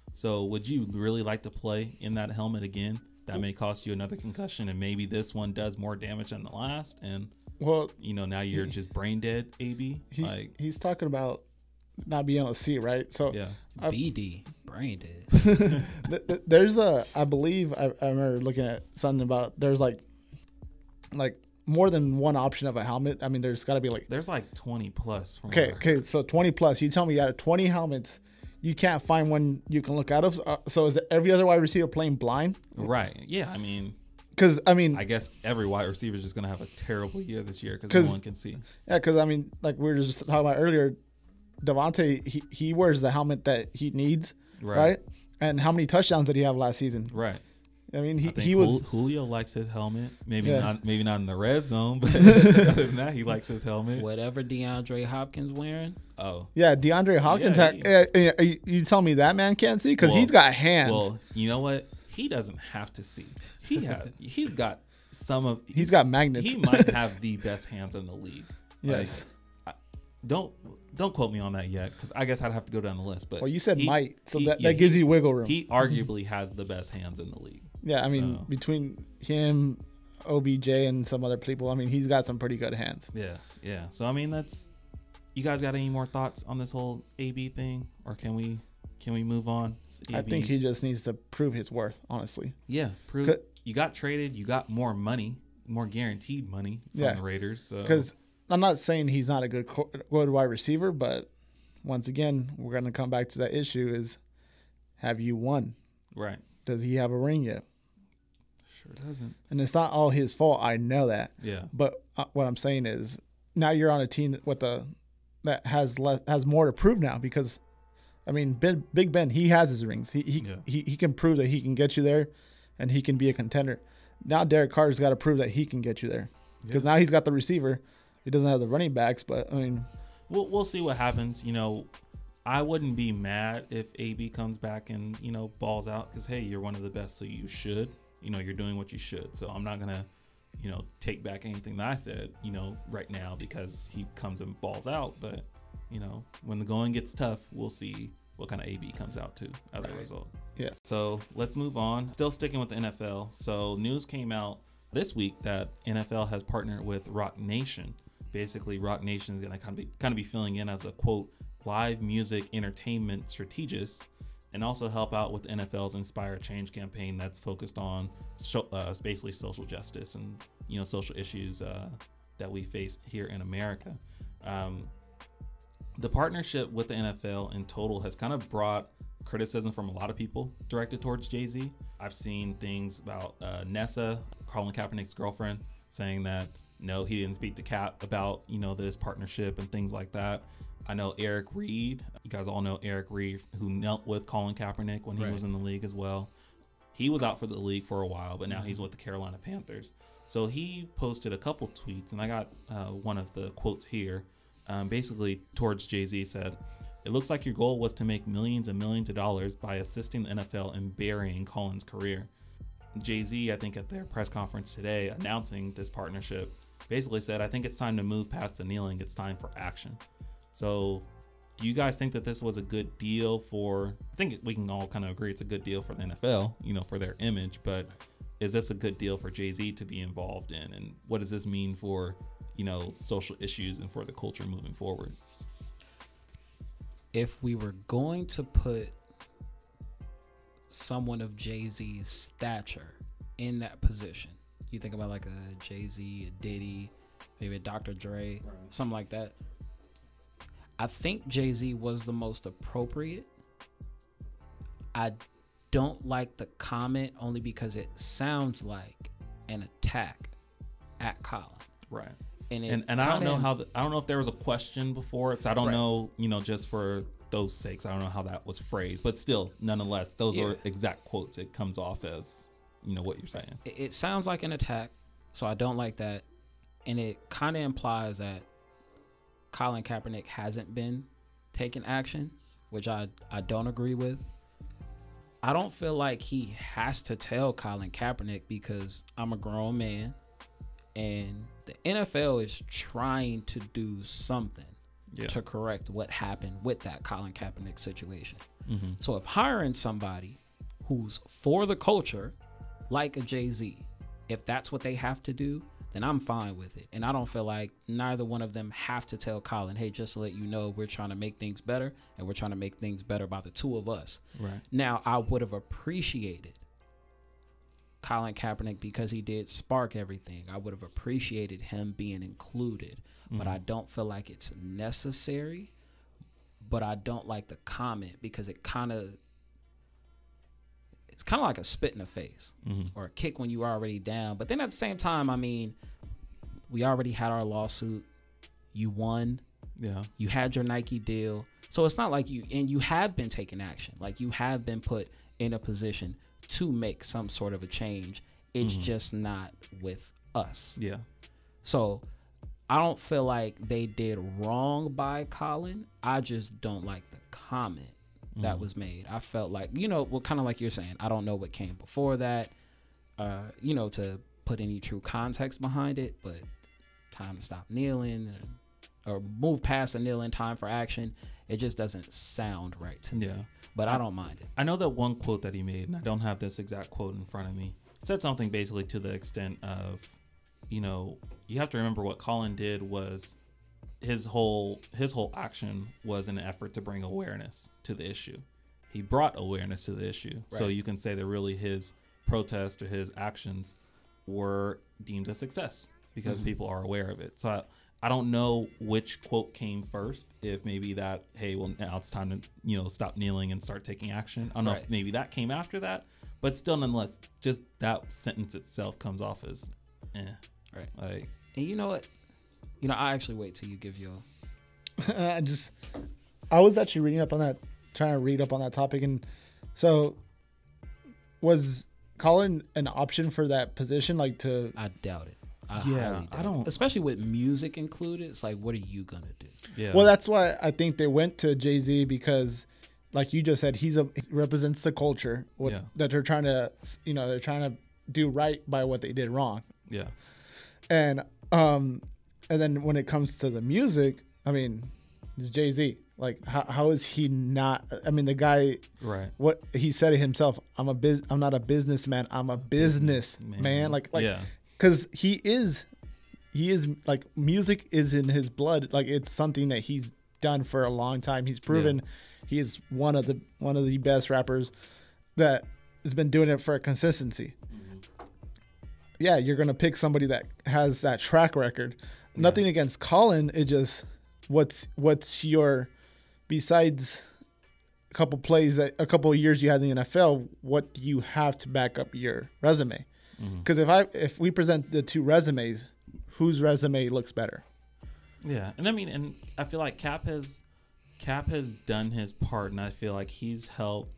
So would you really like to play in that helmet again? That may cost you another concussion, and maybe this one does more damage than the last. And now you're just brain dead. AB, he's talking about not being able to see, right? So yeah, BD brain dead. There's I believe I remember looking at something about there's like more than one option of a helmet. I mean, there's got to be there's 20 plus. Okay, so 20 plus. You tell me out of 20 helmets, you can't find one you can look out of. So is every other wide receiver playing blind? Right. Yeah. I mean, I guess every wide receiver is just gonna have a terrible year this year because no one can see. Yeah, because we were just talking about earlier, Devontae he wears the helmet that he needs, right? And how many touchdowns did he have last season? Right. I mean, he was Julio likes his helmet. Maybe not in the red zone, but other than that, he likes his helmet. Whatever DeAndre Hopkins wearing. Oh yeah, DeAndre Hopkins. You tell me that man can't see because he's got hands. Well, you know what? He doesn't have to see. He's got he's got magnets. He might have the best hands in the league. Yes. Don't quote me on that yet, because I guess I'd have to go down the list. But you said might, so that gives you wiggle room. He arguably has the best hands in the league. Yeah, I mean, between him, OBJ, and some other people, I mean, he's got some pretty good hands. Yeah. So I mean, you guys got any more thoughts on this whole AB thing, or can we move on? I think he just needs to prove his worth, honestly. Yeah, prove. You got traded. You got more money, more guaranteed money from the Raiders. So because I'm not saying he's not a good wide receiver, but once again, we're going to come back to that issue: is have you won? Right. Does he have a ring yet? Sure doesn't. And it's not all his fault. I know that. Yeah. But what I'm saying is, now you're on a team that has more to prove now, because, I mean, Big Ben, he has his rings. He can prove that he can get you there, and he can be a contender. Now Derek Carr's got to prove that he can get you there, because now he's got the receiver. He doesn't have the running backs, but I mean, we'll see what happens. I wouldn't be mad if AB comes back and balls out, because hey, you're one of the best, so you should. You're doing what you should. So I'm not gonna take back anything that I said right now, because he comes and balls out. But when the going gets tough, we'll see what kind of AB comes out to as a result. Yeah. So let's move on. Still sticking with the NFL. So news came out this week that NFL has partnered with Rock Nation. Basically, Rock Nation is gonna kind of be filling in as a quote live music entertainment strategist, and also help out with NFL's Inspire Change campaign that's focused on basically social justice and social issues that we face here in America. The partnership with the NFL in total has kind of brought criticism from a lot of people directed towards Jay-Z. I've seen things about Nessa, Colin Kaepernick's girlfriend, saying that no, he didn't speak to Cap about this partnership and things like that. I know Eric Reed. You guys all know Eric Reed, who knelt with Colin Kaepernick when he was in the league as well. He was out for the league for a while, but now he's with the Carolina Panthers. So he posted a couple tweets, and I got one of the quotes here. Basically, towards Jay-Z, said, "It looks like your goal was to make millions and millions of dollars by assisting the NFL in burying Colin's career." Jay-Z, I think at their press conference today announcing this partnership, basically said, "I think it's time to move past the kneeling. It's time for action." So do you guys think that this was a good deal I think we can all kind of agree it's a good deal for the NFL, for their image, but is this a good deal for Jay-Z to be involved in? And what does this mean for, social issues and for the culture moving forward? If we were going to put someone of Jay-Z's stature in that position, you think about like a Jay-Z, a Diddy, maybe a Dr. Dre, something like that. I think Jay-Z was the most appropriate. I don't like the comment only because it sounds like an attack at Colin. Right. And I don't know I don't know if there was a question before it, so I don't know, just for those sakes, I don't know how that was phrased, but still, nonetheless, those are exact quotes. It comes off as, what you're saying. It sounds like an attack, so I don't like that. And it kind of implies that Colin Kaepernick hasn't been taking action, which I don't agree with. I don't feel like he has to tell Colin Kaepernick, because I'm a grown man and the NFL is trying to do something. to correct what happened with that Colin Kaepernick situation. Mm-hmm. So if hiring somebody who's for the culture, like a Jay-Z, if that's what they have to do, then I'm fine with it. And I don't feel like neither one of them have to tell Colin, hey, just to let you know, we're trying to make things better, and we're trying to make things better by the two of us. Right. Now, I would have appreciated Colin Kaepernick because he did spark everything. I would have appreciated him being included, but I don't feel like it's necessary. But I don't like the comment because it's kind of like a spit in the face or a kick when you are already down. But then at the same time, I mean, we already had our lawsuit. You won. Yeah. You had your Nike deal. So it's not like you have been taking action. Like, you have been put in a position to make some sort of a change. It's just not with us. Yeah. So I don't feel like they did wrong by Colin. I just don't like the comment that was made. I felt like, well, kind of like you're saying, I don't know what came before that, to put any true context behind it, but time to stop kneeling or move past the kneeling, time for action. It just doesn't sound right to me. But I don't mind it. I know that one quote that he made, and I don't have this exact quote in front of me. It said something basically to the extent of, you have to remember what Colin did was his whole action was an effort to bring awareness to the issue. He brought awareness to the issue. Right. So you can say that really his protest or his actions were deemed a success because people are aware of it. So I don't know which quote came first. If maybe that, hey, well, now it's time to, stop kneeling and start taking action. I don't know if maybe that came after that, but still, nonetheless, just that sentence itself comes off as, Right. Like, and you know what? I actually wait till you give your. I was actually reading up on that, trying to read up on that topic, and so was Colin an option for that position? Like to? I doubt it. I don't. Especially with music included, it's like, what are you gonna do? Yeah. Well, that's why I think they went to Jay-Z because, like you just said, he represents the culture that they're trying to, they're trying to do right by what they did wrong. Yeah. And then when it comes to the music, I mean, it's Jay-Z. Like, how is he not? I mean, the guy, right? What he said it himself. I'm not a businessman. I'm a business man. Like, because he is like, music is in his blood. Like, it's something that he's done for a long time. He's proven he is one of the best rappers that has been doing it for a consistency. Yeah, you're gonna pick somebody that has that track record. Yeah. Nothing against Colin. It just what's your, besides a couple plays, a couple of years you had in the NFL, what do you have to back up your resume? Because if we present the two resumes, whose resume looks better? Yeah, and I feel like Cap has done his part, and I feel like he's helped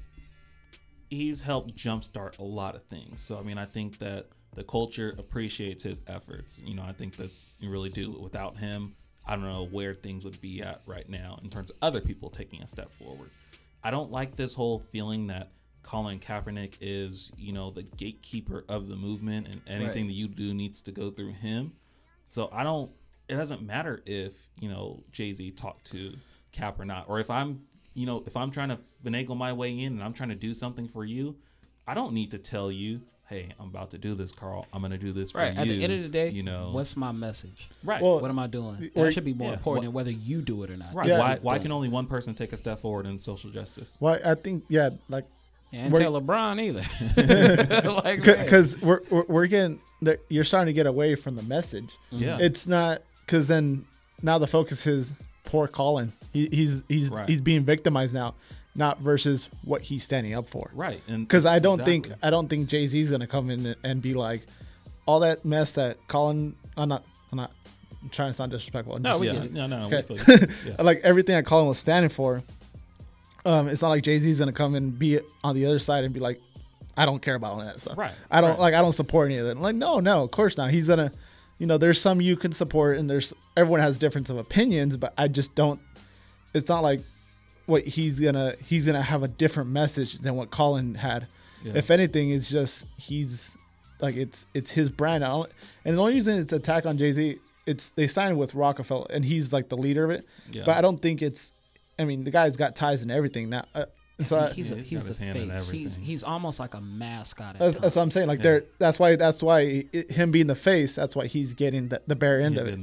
jumpstart a lot of things. So I mean, I think that the culture appreciates his efforts. I think that you really do. Without him, I don't know where things would be at right now in terms of other people taking a step forward. I don't like this whole feeling that Colin Kaepernick is, the gatekeeper of the movement, and anything that you do needs to go through him. So it doesn't matter if, Jay-Z talked to Cap or not, or if I'm trying to finagle my way in and I'm trying to do something for you, I don't need to tell you, hey, I'm about to do this, Carl. I'm going to do this for you. At the end of the day, what's my message? Right. Well, what am I doing? That should be more important than whether you do it or not. Right. Yeah. Why can only one person take a step forward in social justice? Well, I think, and tell LeBron either. Because we're getting, you're starting to get away from the message. Yeah. It's not, because then now the focus is poor Colin. He's being victimized now, not versus what he's standing up for. Right. Because I don't think Jay-Z's gonna come in and be like, all that mess that Colin. I'm not trying to sound disrespectful. No, we get it. No. Okay. Like everything that Colin was standing for. It's not like Jay-Z's gonna come and be on the other side and be like, I don't care about all that stuff. Right. I don't support any of that. Like, no, of course not. He's gonna, there's some you can support, and everyone has difference of opinions, but I just don't. It's not like what he's gonna have a different message than what Colin had. Yeah. If anything, it's just he's like it's his brand. And the only reason it's attack on Jay-Z, they signed with Rockefeller, and he's like the leader of it. Yeah. But I don't think it's. I mean, the guy's got ties in everything now. So he's the face. He's almost like a mascot. That's what I'm saying. Like that's why him being the face. That's why he's getting the bare end of it.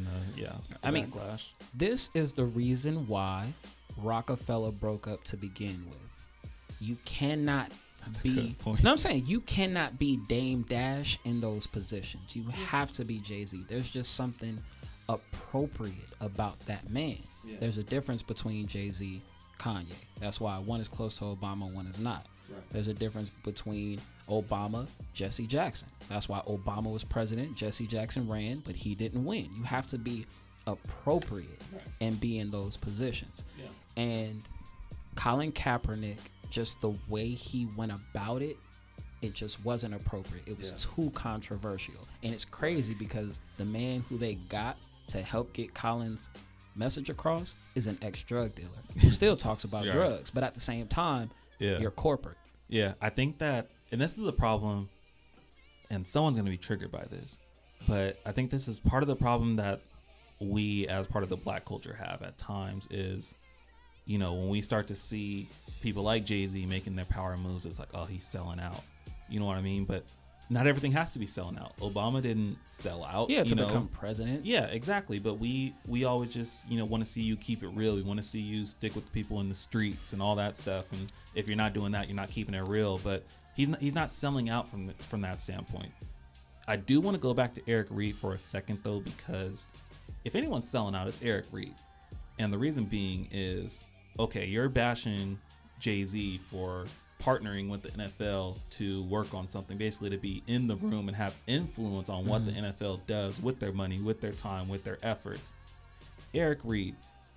I mean, this is the reason why Rockefeller broke up to begin with. You cannot be. No, I'm saying you cannot be Dame Dash in those positions. You have to be Jay-Z. There's just something appropriate about that man. Yeah. There's a difference between Jay-Z, Kanye. That's why one is close to Obama, one is not. Right. There's a difference between Obama, Jesse Jackson. That's why Obama was president, Jesse Jackson ran, but he didn't win. You have to be appropriate and be in those positions. Yeah. And Colin Kaepernick, just the way he went about it, it just wasn't appropriate. It was too controversial. And it's crazy because the man who they got to help get Colin's message across is an ex-drug dealer who still talks about drugs, but at the same time, you're corporate. Yeah, I think that, and this is the problem, and someone's going to be triggered by this, but I think this is part of the problem that we as part of the black culture have at times is, you know, when we start to see people like Jay-Z making their power moves, it's like, oh, he's selling out. You know what I mean? But not everything has to be selling out. Obama didn't sell out. Yeah, to become president. Yeah, exactly. But we always just, you know, want to see you keep it real. We want to see you stick with the people in the streets and all that stuff. And if you're not doing that, you're not keeping it real. But he's not selling out from that standpoint. I do want to go back to Eric Reid for a second, though, because if anyone's selling out, it's Eric Reid. And the reason being is, okay, you're bashing Jay-Z for partnering with the NFL to work on something, basically to be in the room and have influence on what the NFL does with their money, with their time, with their efforts. Eric Reid,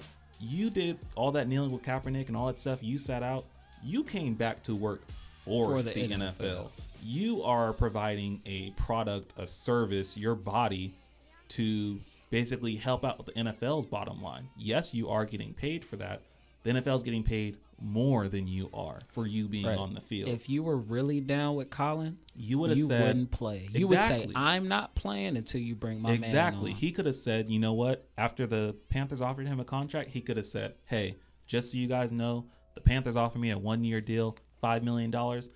you did all that kneeling with Kaepernick and all that stuff. You sat out. You came back to work for the NFL. You are providing a product, a service, your body to basically help out with the NFL's bottom line. Yes, you are getting paid for that. The NFL's getting paid more than you are for you being on the field. If you were really down with Colin, you would have said, wouldn't play. You would say, I'm not playing until you bring my man on. He could have said, you know what? After the Panthers offered him a contract, he could have said, hey, just so you guys know, the Panthers offered me a 1-year deal, $5 million.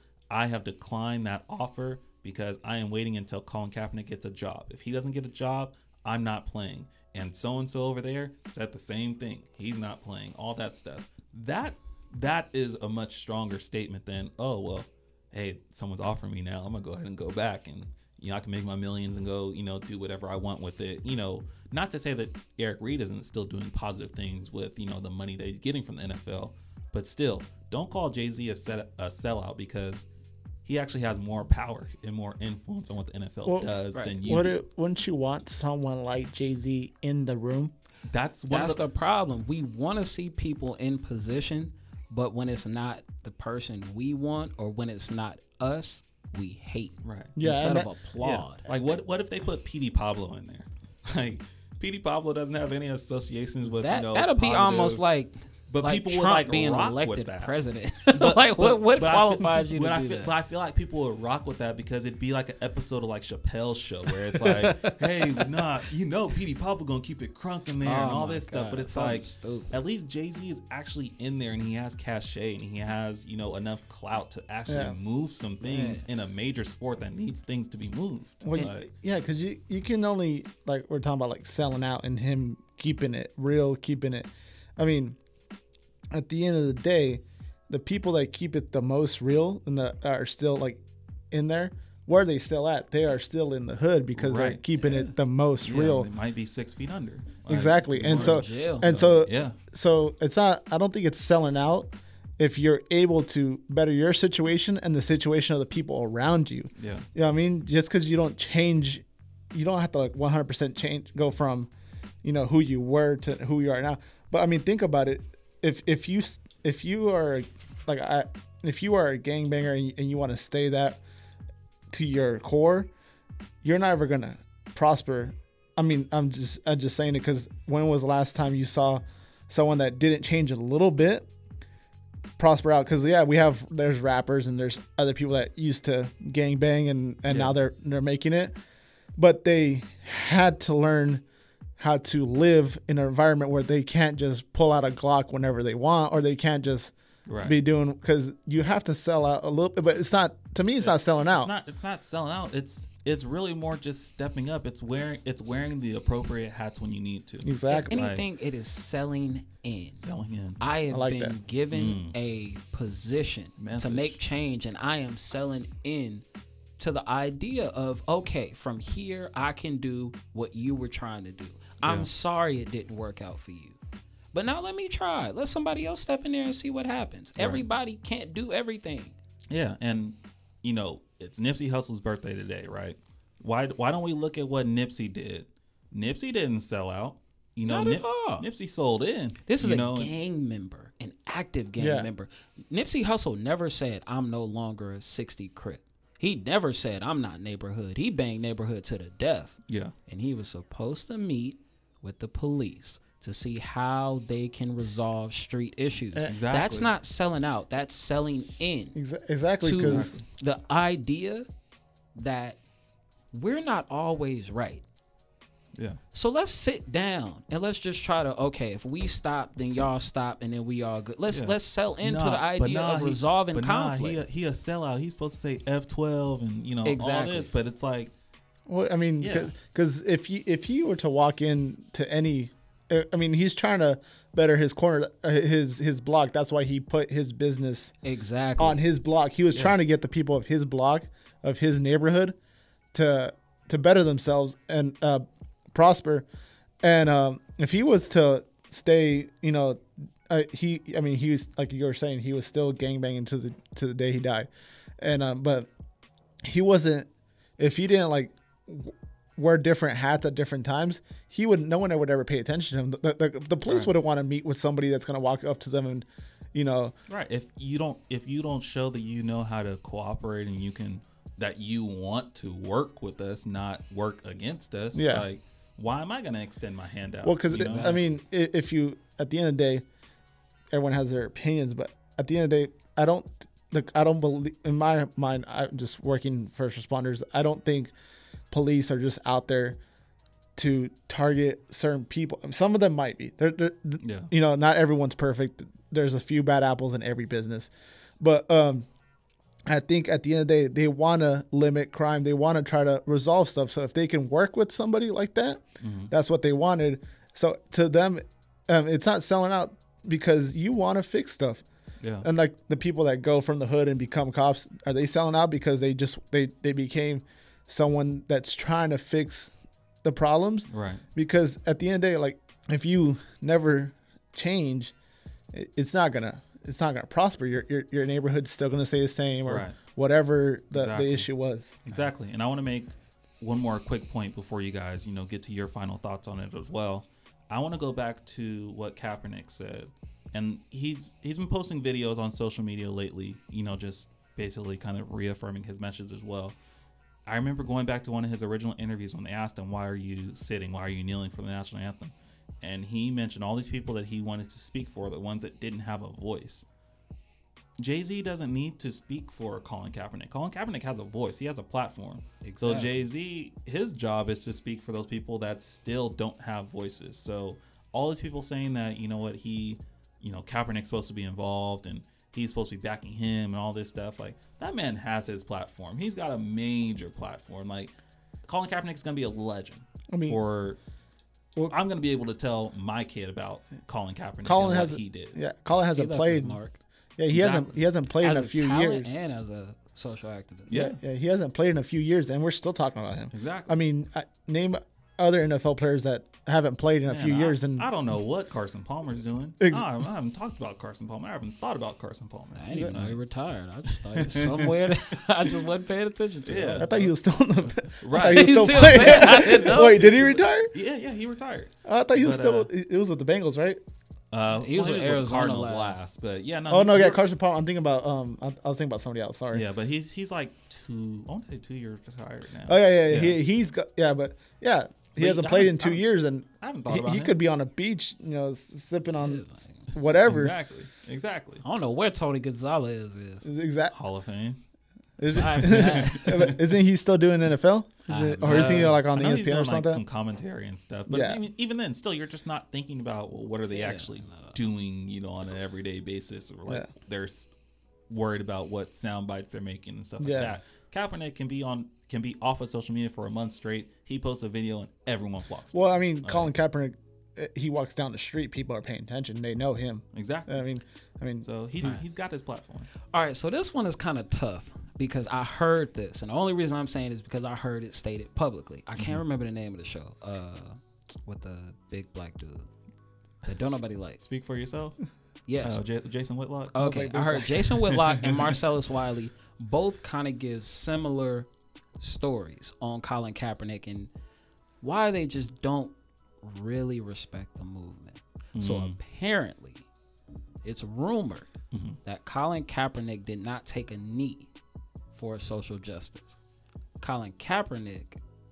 I have declined that offer because I am waiting until Colin Kaepernick gets a job. If he doesn't get a job, I'm not playing. And so-and-so over there said the same thing. He's not playing. All that stuff. That is a much stronger statement than, oh, well, hey, someone's offering me now. I'm going to go ahead and go back and, you know, I can make my millions and go, you know, do whatever I want with it. You know, not to say that Eric Reid isn't still doing positive things with, you know, the money that he's getting from the NFL, but still, don't call Jay-Z a sellout because he actually has more power and more influence on what the NFL does than you do. Wouldn't you want someone like Jay-Z in the room? That's the problem. We want to see people in position, but when it's not the person we want or when it's not us, we hate. Right. Yeah, instead of applaud. Yeah. Like what if they put Petey Pablo in there? Like Petey Pablo doesn't have any associations with that. You know, that'll positive, be almost like. But like people Trump would like being rock elected with that. president. What qualifies you to do that? But I feel like people would rock with that because it'd be like an episode of like Chappelle's Show where it's like, hey, you know, Petey Pablo gonna keep it crunk in there and all this stuff. But it's like, at least Jay-Z is actually in there and he has cachet and he has, you know, enough clout to actually move some things in a major sport that needs things to be moved. Well, because you can only, like we're talking about, like selling out and him keeping it real, keeping it. I mean, at the end of the day, the people that keep it the most real and are still like in there, where are they still at? They are still in the hood because they're keeping it the most real. They might be 6 feet under. Exactly. So it's not, I don't think it's selling out if you're able to better your situation and the situation of the people around you. Yeah. You know what I mean? Just because you don't change, you don't have to like 100% change, go from, you know, who you were to who you are now. But I mean, think about it. If you are a gangbanger and you want to stay that to your core, you're never gonna prosper. I mean, I'm just saying it because when was the last time you saw someone that didn't change a little bit prosper out? Because there's rappers and there's other people that used to gangbang and now they're making it, but they had to learn how to live in an environment where they can't just pull out a Glock whenever they want, or they can't just be doing, because you have to sell out a little bit. But it's not, to me, it's not selling out. It's not selling out. It's really more just stepping up. It's wearing the appropriate hats when you need to. Exactly. If anything, it is selling in. Selling in. I have been given a position to make change, and I am selling in to the idea of, okay, from here I can do what you were trying to do. I'm sorry it didn't work out for you, but now let me try. Let somebody else step in there and see what happens. Right. Everybody can't do everything. Yeah, and it's Nipsey Hussle's birthday today, right? Why don't we look at what Nipsey did? Nipsey didn't sell out. Not at all. Nipsey sold in. This is a gang member, an active gang member. Nipsey Hussle never said, I'm no longer a 60 Crip. He never said, I'm not neighborhood. He banged neighborhood to the death. Yeah. And he was supposed to meet with the police to see how they can resolve street issues. Exactly. That's not selling out. That's selling in. Exactly. To the idea that we're not always right. Yeah. So let's sit down and let's just try to, okay, if we stop, then y'all stop, and then we all good. Let's sell into the idea of resolving conflict. He a sellout. He's supposed to say F12 and all this, but it's like, well, I mean, because if he were to walk into any, I mean, he's trying to better his corner, his block. That's why he put his business on his block. He was trying to get the people of his block, of his neighborhood, to better themselves and prosper. And if he was to stay, he was, like you were saying, he was still gangbanging to the day he died. And but he wasn't. If he didn't wear different hats at different times, no one would ever pay attention to him. The police wouldn't want to meet with somebody that's going to walk up to them and, right. If you don't show that you know how to cooperate and that you want to work with us, not work against us. Yeah. Like, why am I going to extend my hand out? Well, because I mean, if you, at the end of the day, everyone has their opinions, but at the end of the day, I don't believe, in my mind, I'm just working first responders. I don't think police are just out there to target certain people. Some of them might be. Not everyone's perfect. There's a few bad apples in every business, but I think at the end of the day, they want to limit crime. They want to try to resolve stuff. So if they can work with somebody like that, that's what they wanted. So to them, it's not selling out because you want to fix stuff. Yeah. And like the people that go from the hood and become cops, are they selling out because they became someone that's trying to fix the problems? Right. Because at the end of the day, like, if you never change, it's not gonna prosper. Your neighborhood's still gonna stay the same, or whatever the issue was. Exactly. And I want to make one more quick point before you guys, get to your final thoughts on it as well. I want to go back to what Kaepernick said, and he's been posting videos on social media lately, just basically kind of reaffirming his message as well. I remember going back to one of his original interviews when they asked him, why are you sitting? Why are you kneeling for the national anthem? And he mentioned all these people that he wanted to speak for, the ones that didn't have a voice. Jay-Z doesn't need to speak for Colin Kaepernick. Colin Kaepernick has a voice. He has a platform. Exactly. So Jay-Z, his job is to speak for those people that still don't have voices. So all these people saying that, Kaepernick's supposed to be involved and he's supposed to be backing him and all this stuff, like, that man has his platform. He's got a major platform. Like, Colin Kaepernick's going to be a legend. I'm going to be able to tell my kid about Colin Kaepernick and what he did. Yeah, Colin hasn't played. Yeah, he hasn't played in a few years. And as a social activist. Yeah, he hasn't played in a few years, and we're still talking about him. Exactly. I mean, name other NFL players that haven't played in a few years. And I don't know what Carson Palmer's doing. I haven't talked about Carson Palmer. I haven't thought about Carson Palmer. I didn't even know he retired. I just thought he was somewhere that I just wasn't paying attention to. Yeah. I thought he was still in the right. He was still playing. I didn't know. Wait, did he retire? Yeah, he retired. I thought he was still. It was with the Bengals, right? He was with Arizona Cardinals last, but yeah, no. Oh no, yeah, Carson Palmer. I'm thinking about I was thinking about somebody else. Sorry. Yeah, but he's like I want to say 2 years retired now. Oh yeah. He's got he hasn't played in 2 years, and I haven't thought about he could be on a beach, sipping on whatever. Exactly. I don't know where Tony Gonzalez is. Exactly. Hall of Fame. Isn't he still doing NFL? Is he like on ESPN doing, or something? Like, some commentary and stuff. But I mean, even then, still, you're just not thinking about what are they actually doing, on an everyday basis, or like they're worried about what sound bites they're making and stuff like that. Kaepernick can be off of social media for a month straight. He posts a video and everyone flocks. Well, I mean, Colin Kaepernick, he walks down the street, people are paying attention. They know him. Exactly. I mean, so he's got his platform. All right, so this one is kind of tough because I heard this, and the only reason I'm saying it is because I heard it stated publicly. I can't remember the name of the show. With the big black dude that don't nobody like. Speak for yourself. Yes. Jason Whitlock. Okay, I heard Jason Whitlock and Marcellus Wiley both kind of give similar stories on Colin Kaepernick and why they just don't really respect the movement. So apparently, it's rumored that Colin Kaepernick did not take a knee for social justice. Colin Kaepernick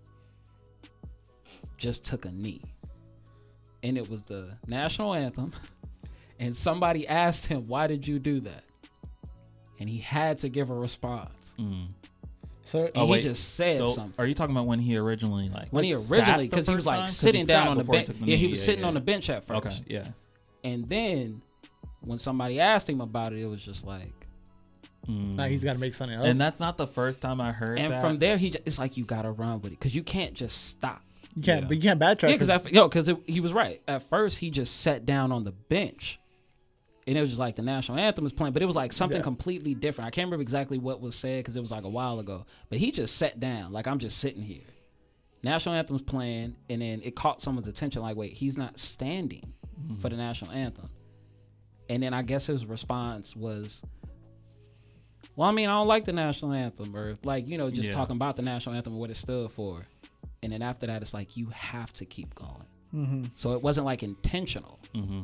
just took a knee. And it was the national anthem. And somebody asked him, why did you do that? And he had to give a response. So he just said something. Are you talking about when he originally because he was like sitting down on the bench. Yeah, he was sitting on the bench at first. Okay, yeah. And then when somebody asked him about it, it was just like, now he's got to make something up. And that's not the first time I heard and that. from there, it's like you got to run with it because you can't just stop. You can't, but you can't backtrack. Yeah, because he was right. At first, he just sat down on the bench. And it was just like the national anthem was playing, but it was like something completely different. I can't remember exactly what was said because it was like a while ago. But he just sat down, like I'm just sitting here. National anthem was playing, and then it caught someone's attention. Like, wait, he's not standing for the national anthem. And then I guess his response was, "Well, I mean, I don't like the national anthem," or like just talking about the national anthem and what it stood for. And then after that, it's like you have to keep going. So it wasn't like intentional.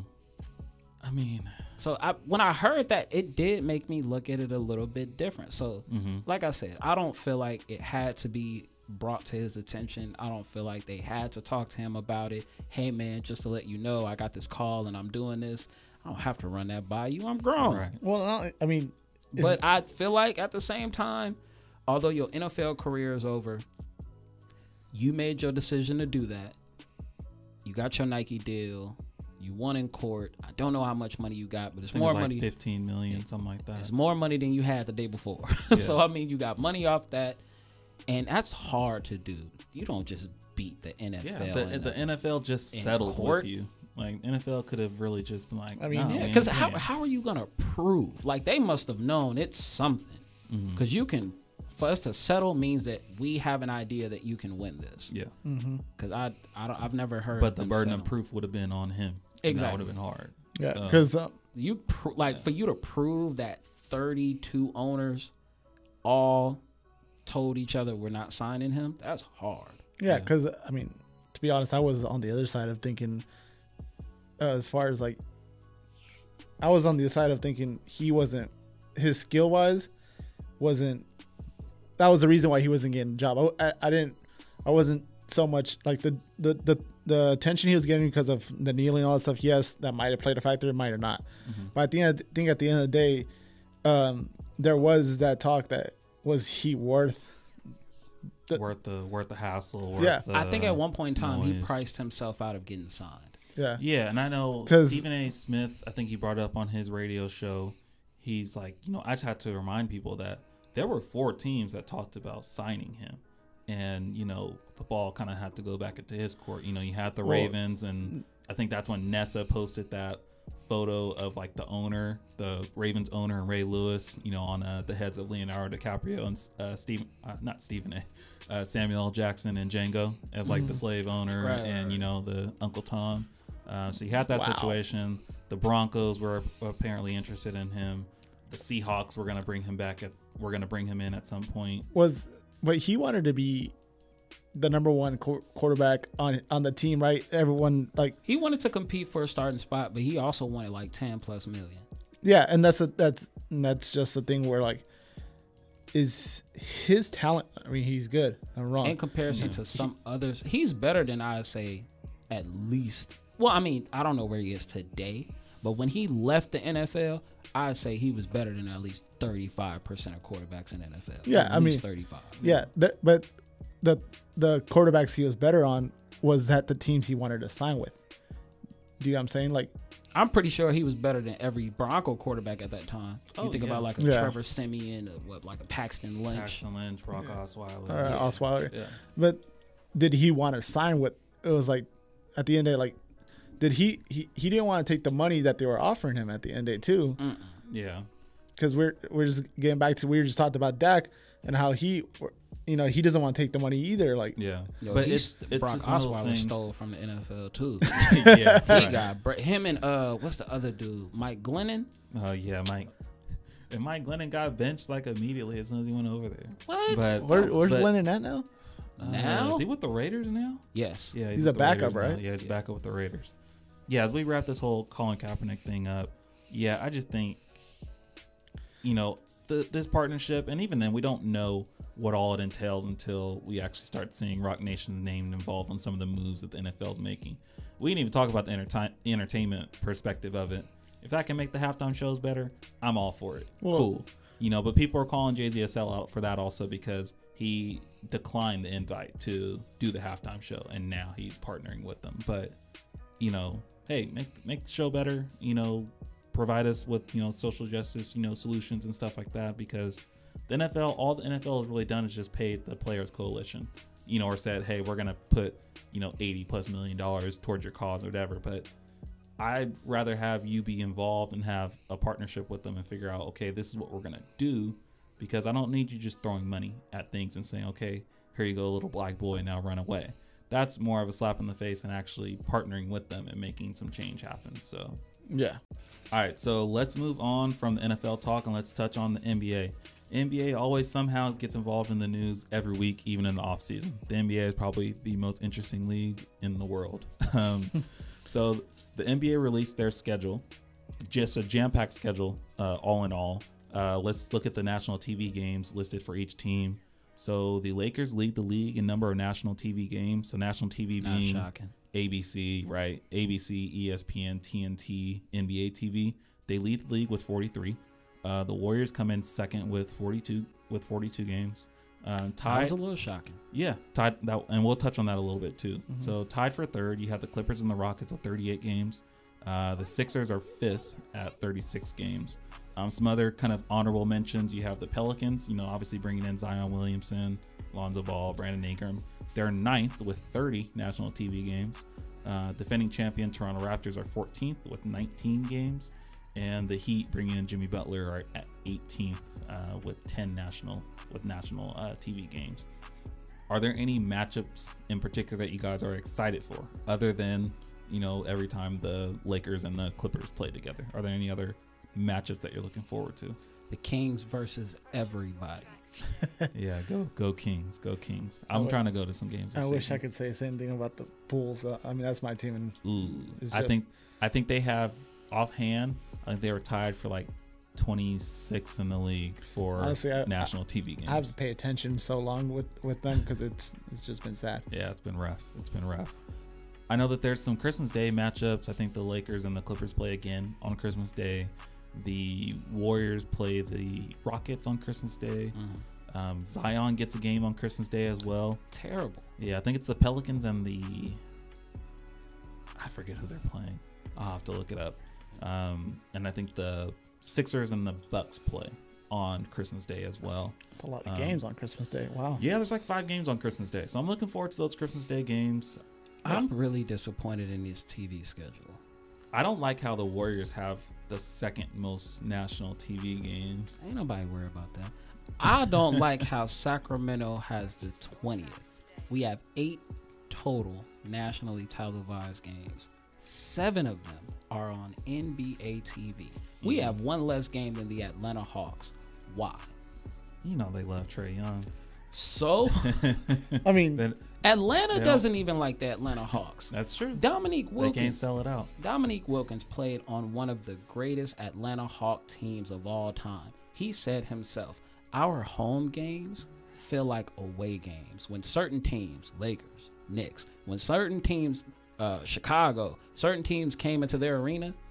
I mean, so when I heard that, it did make me look at it a little bit different. So, like I said, I don't feel like it had to be brought to his attention. I don't feel like they had to talk to him about it. Hey, man, just to let you know, I got this call and I'm doing this. I don't have to run that by you. I'm grown. Right. Well, I mean, but I feel like at the same time, although your NFL career is over, you made your decision to do that. You got your Nike deal. You won in court. I don't know how much money you got, but it's more money. Like $15 million, something like that. It's more money than you had the day before. So I mean, you got money off that, and that's hard to do. You don't just beat the NFL. Yeah, the NFL just settled with you. Like NFL could have really just been like, because how are you gonna prove? Like they must have known it's something. Because you can, for us to settle means that we have an idea that you can win this. Yeah. Because I've never heard. But the burden of proof would have been on him. Exactly. That would have been hard. Yeah, because for you to prove that 32 owners all told each other we're not signing him, that's hard. Yeah, because I mean, to be honest, I was on the other side of thinking, as far as like, I was on the side of thinking he wasn't, his skill wise, wasn't. That was the reason why he wasn't getting a job. I wasn't so much like the attention he was getting because of the kneeling and all that stuff. Yes, that might have played a factor, it might have not. But I think at the end of the day, there was that talk that was he worth the hassle. I think at one point in time he priced himself out of getting signed. Yeah, and I know Stephen A. Smith, I think he brought it up on his radio show. He's like, I just had to remind people that there were 4 teams that talked about signing him. And, the ball kind of had to go back into his court. You had the Ravens, and I think that's when Nessa posted that photo of, like, the Ravens owner and Ray Lewis, on the heads of Leonardo DiCaprio and Samuel L. Jackson and Django as, like, the slave owner and, the Uncle Tom. So you had that situation. The Broncos were apparently interested in him. The Seahawks were going to bring him back. We're going to bring him in at some point. But he wanted to be the number one quarterback on the team, right? Everyone he wanted to compete for a starting spot, but he also wanted like 10+ million. Yeah, and that's just the thing where like is his talent. I mean, he's good. I'm wrong. In comparison to some others, he's better than I'd say at least. Well, I mean, I don't know where he is today, But when he left the NFL, I'd say he was better than at least 35% of quarterbacks in the NFL. Yeah, at least 35. Yeah, but the quarterbacks he was better on was at the teams he wanted to sign with. Do you know what I'm saying? Like, I'm pretty sure he was better than every Bronco quarterback at that time. You think about like a Trevor Siemian, like a Paxton Lynch. Brock Osweiler. Osweiler. Yeah. But did he want to sign with? It was like at the end of the day, like, did he didn't want to take the money that they were offering him at the end of the day too? Yeah. Because we're just getting back to, we just talked about Dak and how he doesn't want to take the money either. Like, but it's Brock just Osweiler stole from the NFL too. He got him and what's the other dude? Mike Glennon. Oh yeah, Mike. And Mike Glennon got benched like immediately as soon as he went over there. What? But where's Glennon at now? Now is he with the Raiders now? Yes. Yeah, he's a backup, right? Yeah, he's a backup with the Raiders. Yeah, as we wrap this whole Colin Kaepernick thing up, yeah, I just think, this partnership, and even then, we don't know what all it entails until we actually start seeing Rock Nation's name involved in some of the moves that the NFL is making. We didn't even talk about the entertainment perspective of it. If that can make the halftime shows better, I'm all for it. Cool. But people are calling Jay-Z a sellout for that also because he declined the invite to do the halftime show, and now he's partnering with them. But, hey, make the show better, provide us with, social justice, solutions and stuff like that, because the NFL, all the NFL has really done is just paid the Players Coalition, or said, hey, we're going to put, $80+ million towards your cause or whatever. But I'd rather have you be involved and have a partnership with them and figure out, okay, this is what we're going to do, because I don't need you just throwing money at things and saying, okay, here you go, little black boy, now run away. That's more of a slap in the face and actually partnering with them and making some change happen. So, yeah. All right, so let's move on from the NFL talk and let's touch on the NBA. NBA always somehow gets involved in the news every week, even in the off season. The NBA is probably the most interesting league in the world. So the NBA released their schedule, just a jam-packed schedule, all in all. Let's look at the national TV games listed for each team. So the Lakers lead the league in number of national TV games. So national TV Not being shocking. ABC, right? ABC, ESPN, TNT, NBA TV. They lead the league with 43. The Warriors come in second with 42 games. Tied. That was a little shocking. Yeah, tied that, and we'll touch on that a little bit too. Mm-hmm. So tied for third, you have the Clippers and the Rockets with 38 games. The Sixers are fifth at 36 games. Some other kind of honorable mentions, you have the Pelicans, obviously bringing in Zion Williamson, Lonzo Ball, Brandon Ingram. They're ninth with 30 national TV games. Defending champion Toronto Raptors are 14th with 19 games. And the Heat, bringing in Jimmy Butler, are at 18th with 10 national TV games. Are there any matchups in particular that you guys are excited for, other than every time the Lakers and the Clippers play together? Are there any other matchups that you're looking forward to? The Kings versus everybody. Yeah, go Kings, go Kings. I'm trying to go to some games. I wish I could say the same thing about the Bulls. That's my team. And I think they have offhand. I think they were tied for like 26th in the league for national TV games. I haven't paid attention so long with them because it's just been sad. Yeah, it's been rough. I know that there's some Christmas Day matchups. I think the Lakers and the Clippers play again on Christmas Day. The Warriors play the Rockets on Christmas Day. Mm-hmm. Zion gets a game on Christmas Day as well. Terrible. Yeah, I think it's the Pelicans and I forget who they're playing. I'll have to look it up. And I think the Sixers and the Bucks play on Christmas Day as well. That's a lot of games on Christmas Day. Wow. Yeah, there's like 5 games on Christmas Day. So I'm looking forward to those Christmas Day games. I'm really disappointed in this TV schedule. I don't like how the Warriors have the second most national TV games. Ain't nobody worried about that. I don't like how Sacramento has the 20th. We have 8 total nationally televised games. 7 of them are on NBA TV. We have 1 less game than the Atlanta Hawks. Why? They love Trae Young. So, I mean, Atlanta doesn't even like the Atlanta Hawks. That's true. Dominique Wilkins. They can't sell it out. Dominique Wilkins played on one of the greatest Atlanta Hawk teams of all time. He said himself, our home games feel like away games. When certain teams, Lakers, Knicks, when certain teams, Chicago, certain teams came into their arena,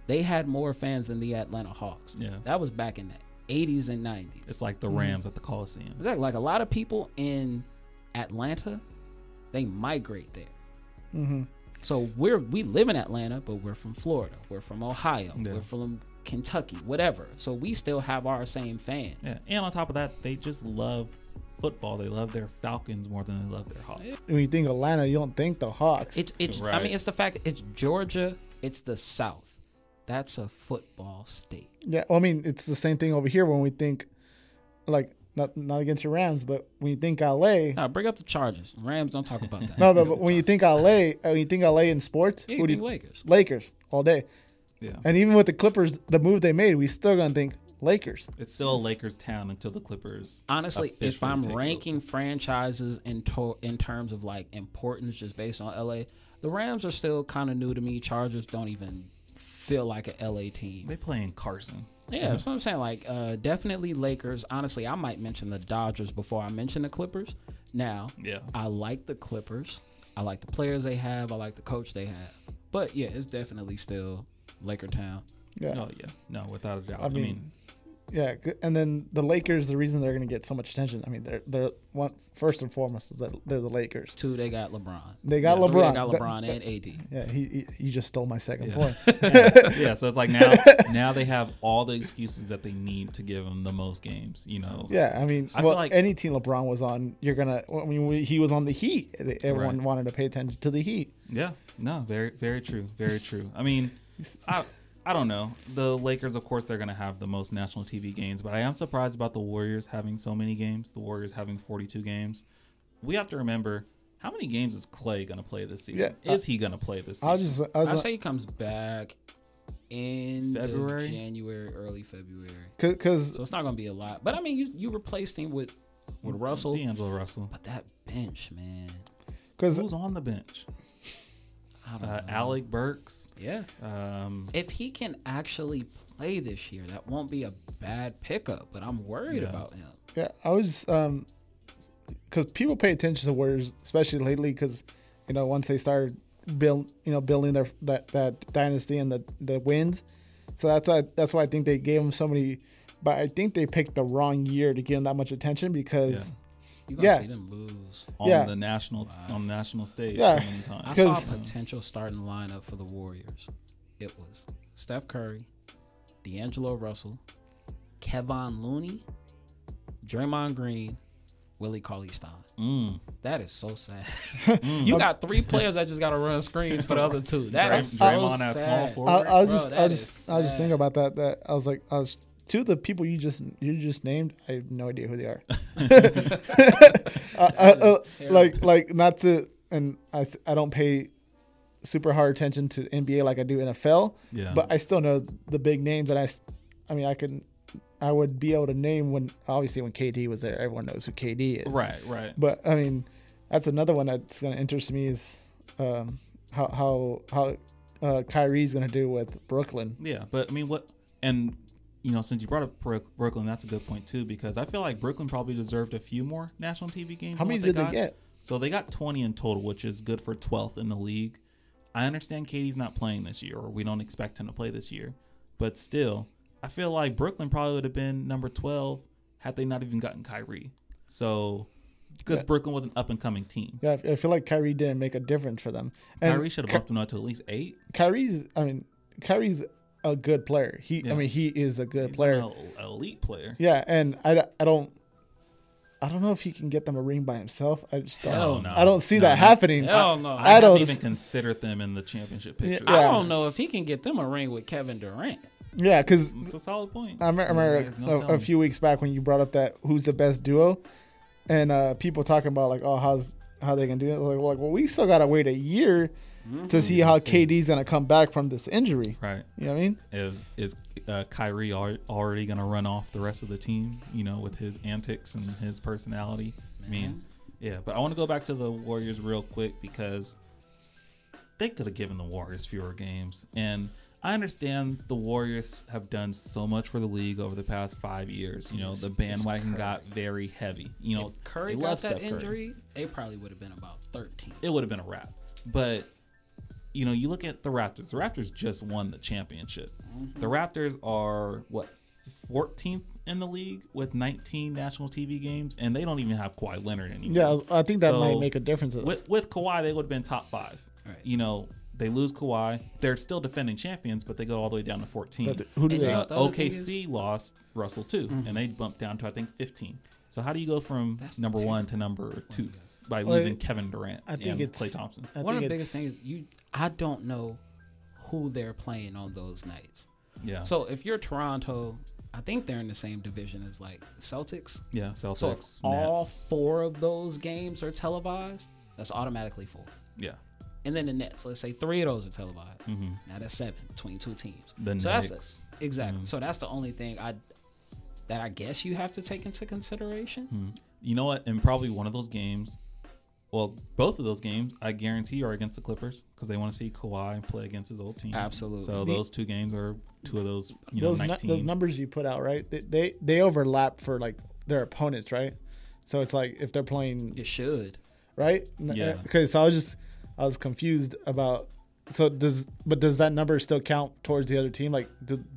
they had more fans than the Atlanta Hawks. Yeah. That was back in the 80s and 90s. It's like the Rams at the Coliseum. Exactly. Like a lot of people in Atlanta, they migrate there. Mm-hmm. So we live in Atlanta, but we're from Florida. We're from Ohio. Yeah. We're from Kentucky, whatever. So we still have our same fans. Yeah. And on top of that, they just love football. They love their Falcons more than they love their Hawks. When you think Atlanta, you don't think the Hawks. It's Right. I mean, it's the fact that it's Georgia, it's the South. That's a football state. Yeah, well, I mean, it's the same thing over here when we think, like, not against your Rams, but when you think LA. Now bring up the Chargers. Rams, don't talk about that. No, but when you think LA, in sports, Yeah, who you do think Lakers. Lakers all day. Yeah. And even with the Clippers, the move they made, we still gonna think Lakers. It's still a Lakers town until the Clippers. Honestly, if officially I'm take ranking over. franchises in terms of like importance, just based on LA, the Rams are still kind of new to me. Chargers don't even feel like an LA team. They play in Carson. Yeah, that's what I'm saying. Like, definitely Lakers. Honestly, I might mention the Dodgers before I mention the Clippers. Now, Yeah. I like the Clippers. I like the players they have. I like the coach they have. But yeah, it's definitely still Laker town. Yeah, Oh yeah. No, without a doubt. I mean, yeah. And then the Lakers, the reason they're gonna get so much attention, I mean, they're one first and foremost is that they're the Lakers. Two, they got LeBron. They got Three, LeBron. they got LeBron and AD. Yeah, he just stole my second Yeah. point. yeah, so it's like now they have all the excuses that they need to give them the most games. You know. Yeah, I mean, I feel like- any team LeBron was on, you're gonna. I mean, he was on the Heat. Everyone Right. wanted to pay attention to the Heat. Yeah. No. Very very true. Very true. I mean, I don't know. The Lakers, of course, they're going to have the most national TV games, but I am surprised about the Warriors having so many games. The Warriors having 42 games. We have to remember, how many games is Clay going to play this season? Yeah, Is he going to play this season? I say he comes back in February? January, early February. Because So it's not going to be a lot. But I mean, you replaced him with Russell. D'Angelo Russell. But that bench, man. Who's on the bench? I don't know. Alec Burks. Yeah. Um, If he can actually play this year, that won't be a bad pickup. But I'm worried Yeah. about him. yeah, I was because people pay attention to Warriors, especially lately, because once they started building their that dynasty and the wins, so that's why I think they gave them so many. But I think they picked the wrong year to give them that much attention because. You're going to Yeah. see them lose. on Yeah. the national stage Yeah. so many times. I saw a 'Cause- potential starting lineup for the Warriors. It was Steph Curry, D'Angelo Russell, Kevon Looney, Draymond Green, Willie Cauley-Stein. That is so sad. You got three players that just got to run screens for the other two. That is so Draymond at small sad. forward. I was Bro, just that I is just I was just sad. thinking about that. That I was two of the people you just named. I have no idea who they are. Like not to, and I don't pay super hard attention to NBA like I do NFL. Yeah. But I still know the big names that I mean I would be able to name when KD was there. Everyone knows who KD is. Right. But I mean, that's another one that's going to interest me is how Kyrie's going to do with Brooklyn. Yeah, but I mean, since you brought up Brooklyn, that's a good point too, because I feel like Brooklyn probably deserved a few more national TV games. How many did they get? So they got 20 in total, which is good for 12th in the league. I understand KD's not playing this year, or we don't expect him to play this year, but still, I feel like Brooklyn probably would have been number 12 had they not even gotten Kyrie. So, because Brooklyn was an up-and-coming team. Yeah, I feel like Kyrie didn't make a difference for them. And Kyrie should have bumped him up to at least 8. Kyrie's a good player. He is a good player. He's an elite player. Yeah, and I don't know if he can get them a ring by himself. I just don't. Hell no. I don't see that happening. Hell no. I don't don't even consider them in the championship picture. Yeah. I don't know if he can get them a ring with Kevin Durant. Yeah, because It's a solid point. I remember a few weeks back when you brought up that who's the best duo, and people talking about like, oh, how they can do it. Like, well, we still gotta wait a year to see how KD's gonna come back from this injury. Right. You know what I mean? Is Kyrie already going to run off the rest of the team, with his antics and his personality? I mean, yeah, but I want to go back to the Warriors real quick because they could have given the Warriors fewer games. And I understand the Warriors have done so much for the league over the past 5 years. The bandwagon got very heavy. If Curry they got love that Steph Curry. injury, they probably would have been about 13. It would have been a wrap. But you know, you look at the Raptors. The Raptors just won the championship. The Raptors are, 14th in the league with 19 national TV games, and they don't even have Kawhi Leonard anymore. Yeah, I think that might make a difference. With Kawhi, they would have been top 5. Right. You know, they lose Kawhi. They're still defending champions, but they go all the way down to 14. Who do they? OKC lost Russell too, and they bumped down to I think 15. So how do you go from number 1 to number 2 by losing Kevin Durant and Klay Thompson? One of the biggest things I don't know who they're playing on those nights. Yeah. So if you're Toronto, I think they're in the same division as like Celtics. Yeah, Celtics. So if all 4 of those games are televised, that's automatically 4. Yeah. And then the Nets, let's say 3 of those are televised. Now that's 7 between 2 teams. The Knicks. Exactly. So that's the only thing that I guess you have to take into consideration. You know what? And probably one of those games, well, both of those games, I guarantee are against the Clippers because they want to see Kawhi play against his old team. Absolutely. So those 2 games are 2 of those, 19. Those numbers you put out, right? They overlap for like their opponents, right? So it's like if they're playing, it should, right? Yeah. Okay, so I was confused about. So does that number still count towards the other team? Like,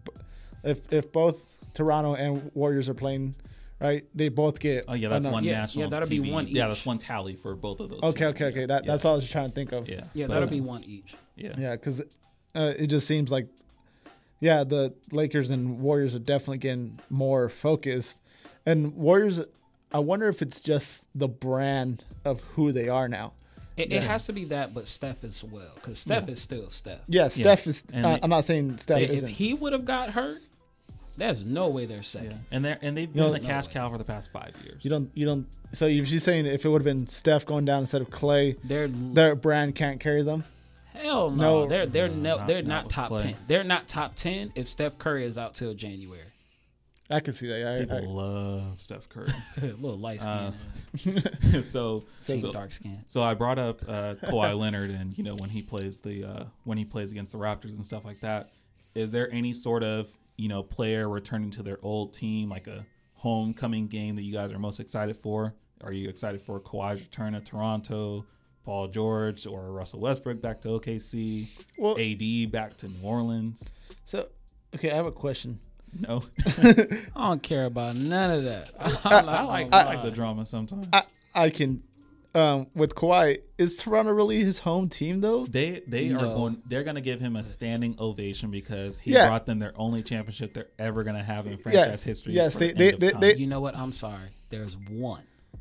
if both Toronto and Warriors are playing, right? They both get. Oh yeah, that's one national. Yeah, that'll TV. be one each. Yeah, that's one tally for both of those. Okay. That's all I was trying to think of. Yeah, that'll be one each. Yeah, because it just seems like, the Lakers and Warriors are definitely getting more focused, and Warriors. I wonder if it's just the brand of who they are now. It has to be that, but Steph as well, because Steph is still Steph. Yeah, Steph is. I'm not saying Steph isn't. If he would have got hurt, there's no way they're second. Yeah. And they've been the cash cow for the past 5 years. You don't. So if you're saying if it would have been Steph going down instead of Klay, their brand can't carry them. Hell no. They're not top Klay. 10. They're not top 10 if Steph Curry is out till January. I can see that. People love Steph Curry. A little light skin. So dark skin. So I brought up Kawhi Leonard, and when he plays against the Raptors and stuff like that. Is there any sort of player returning to their old team, like a homecoming game that you guys are most excited for? Are you excited for Kawhi's return to Toronto, Paul George or Russell Westbrook back to OKC, AD back to New Orleans? So, okay, I have a question. No. I don't care about none of that. I like the drama sometimes. I can. With Kawhi, is Toronto really his home team though? They're gonna give him a standing ovation because he brought them their only championship they're ever gonna have in franchise history. Yes, they you know what? I'm sorry. There's one.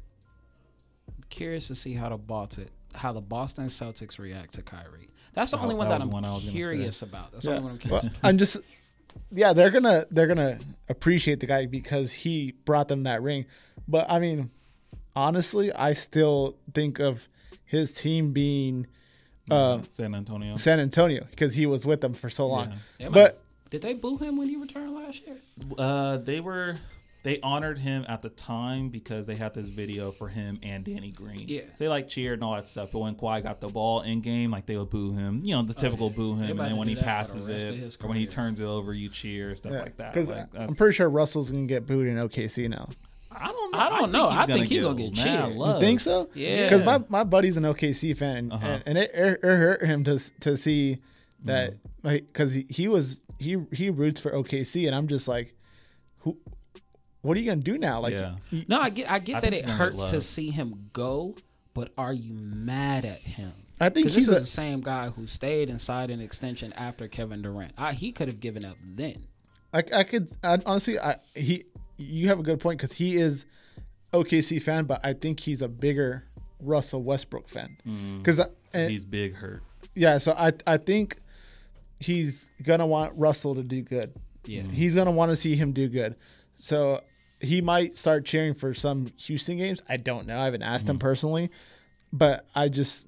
I'm curious to see how the Boston Celtics react to Kyrie. That's the only one that I'm curious about. That's the only one I'm curious about. I'm just. Yeah, they're gonna appreciate the guy because he brought them that ring. But I mean, honestly, I still think of his team being San Antonio because he was with them for so long. Yeah. But did they boo him when he returned last year? They honored him at the time because they had this video for him and Danny Green. Yeah. So they cheered and all that stuff. But when Kawhi got the ball in game, they would boo him. The typical boo him. And then when he passes it or when he turns it over, you cheer, stuff like that. Because I'm pretty sure Russell's going to get booed in OKC now. I don't know. I think he's going to get cheered. You think so? Yeah. Because my buddy's an OKC fan, and it hurt him to see that because he roots for OKC, and I'm just like, who? What are you gonna do now? No, I get that it hurts to see him go, but are you mad at him? I think he's the same guy who stayed and signed an extension after Kevin Durant. He could have given up then. Honestly, you have a good point because he is OKC fan, but I think he's a bigger Russell Westbrook fan because he's big hurt. Yeah, so I think he's gonna want Russell to do good. Yeah, he's gonna want to see him do good. So he might start cheering for some Houston games. I don't know. I haven't asked him personally, but I just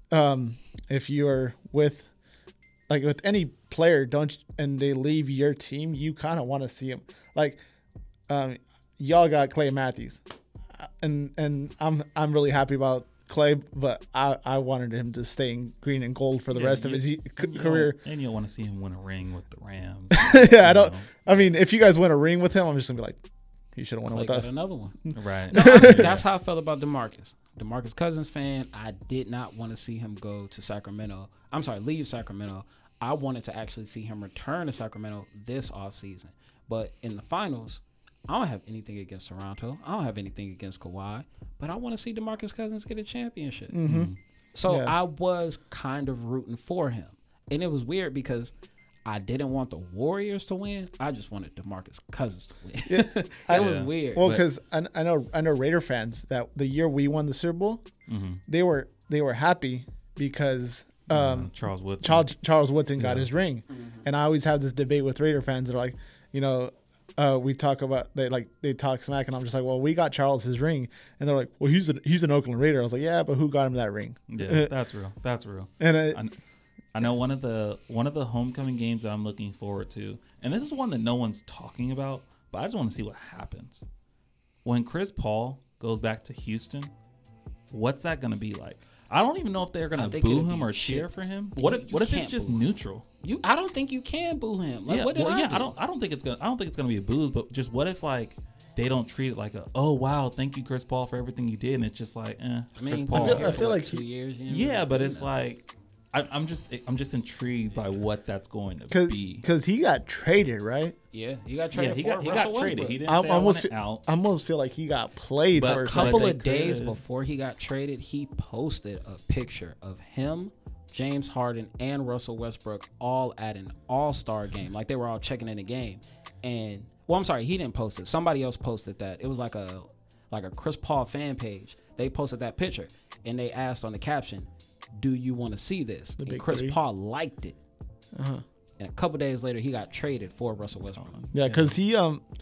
if you're with any player, and they leave your team, you kind of want to see him. Y'all got Clay Matthews, and I'm really happy about Clay, but I wanted him to stay in green and gold for the rest of his career. And you want to see him win a ring with the Rams. Yeah, I mean, if you guys win a ring with him, I'm just gonna be like, he should have won with us. Another one. Right. No, that's how I felt about DeMarcus. DeMarcus Cousins fan, I did not want to see him go to Sacramento. I'm sorry, leave Sacramento. I wanted to actually see him return to Sacramento this offseason. But in the finals, I don't have anything against Toronto. I don't have anything against Kawhi. But I want to see DeMarcus Cousins get a championship. Mm-hmm. So I was kind of rooting for him. And it was weird because I didn't want the Warriors to win. I just wanted DeMarcus Cousins to win. Yeah, it was weird. Well, because I know Raider fans that the year we won the Super Bowl, they were happy because Charles Woodson. Charles Woodson got his ring, and I always have this debate with Raider fans. They're like, we talk about they talk smack, and I'm just like, well, we got Charles his ring, and they're like, well, he's an Oakland Raider. I was like, yeah, but who got him that ring? Yeah, that's real. That's real. And I know one of the homecoming games that I'm looking forward to, and this is one that no one's talking about, but I just want to see what happens when Chris Paul goes back to Houston. What's that going to be like? I don't even know if they're going to boo him or cheer for him. What if it's just neutral? I don't think you can boo him. Like, I don't think it's gonna be a boo, but just what if they don't treat it like oh wow, thank you Chris Paul for everything you did, and it's just like Chris Paul. I feel like 2 years. Yeah, but it's like. I'm just intrigued by what that's going to be. Because he got traded, right? Yeah, he got traded. Yeah, he got traded. He didn't say I almost feel like he got played. But a couple of days before he got traded, he posted a picture of him, James Harden, and Russell Westbrook all at an all-star game. Like they were all checking in the game. And I'm sorry, he didn't post it. Somebody else posted that. It was like a Chris Paul fan page. They posted that picture and they asked on the caption, do you want to see this? And Chris Paul liked it. And a couple days later, he got traded for Russell Westbrook. Yeah, because he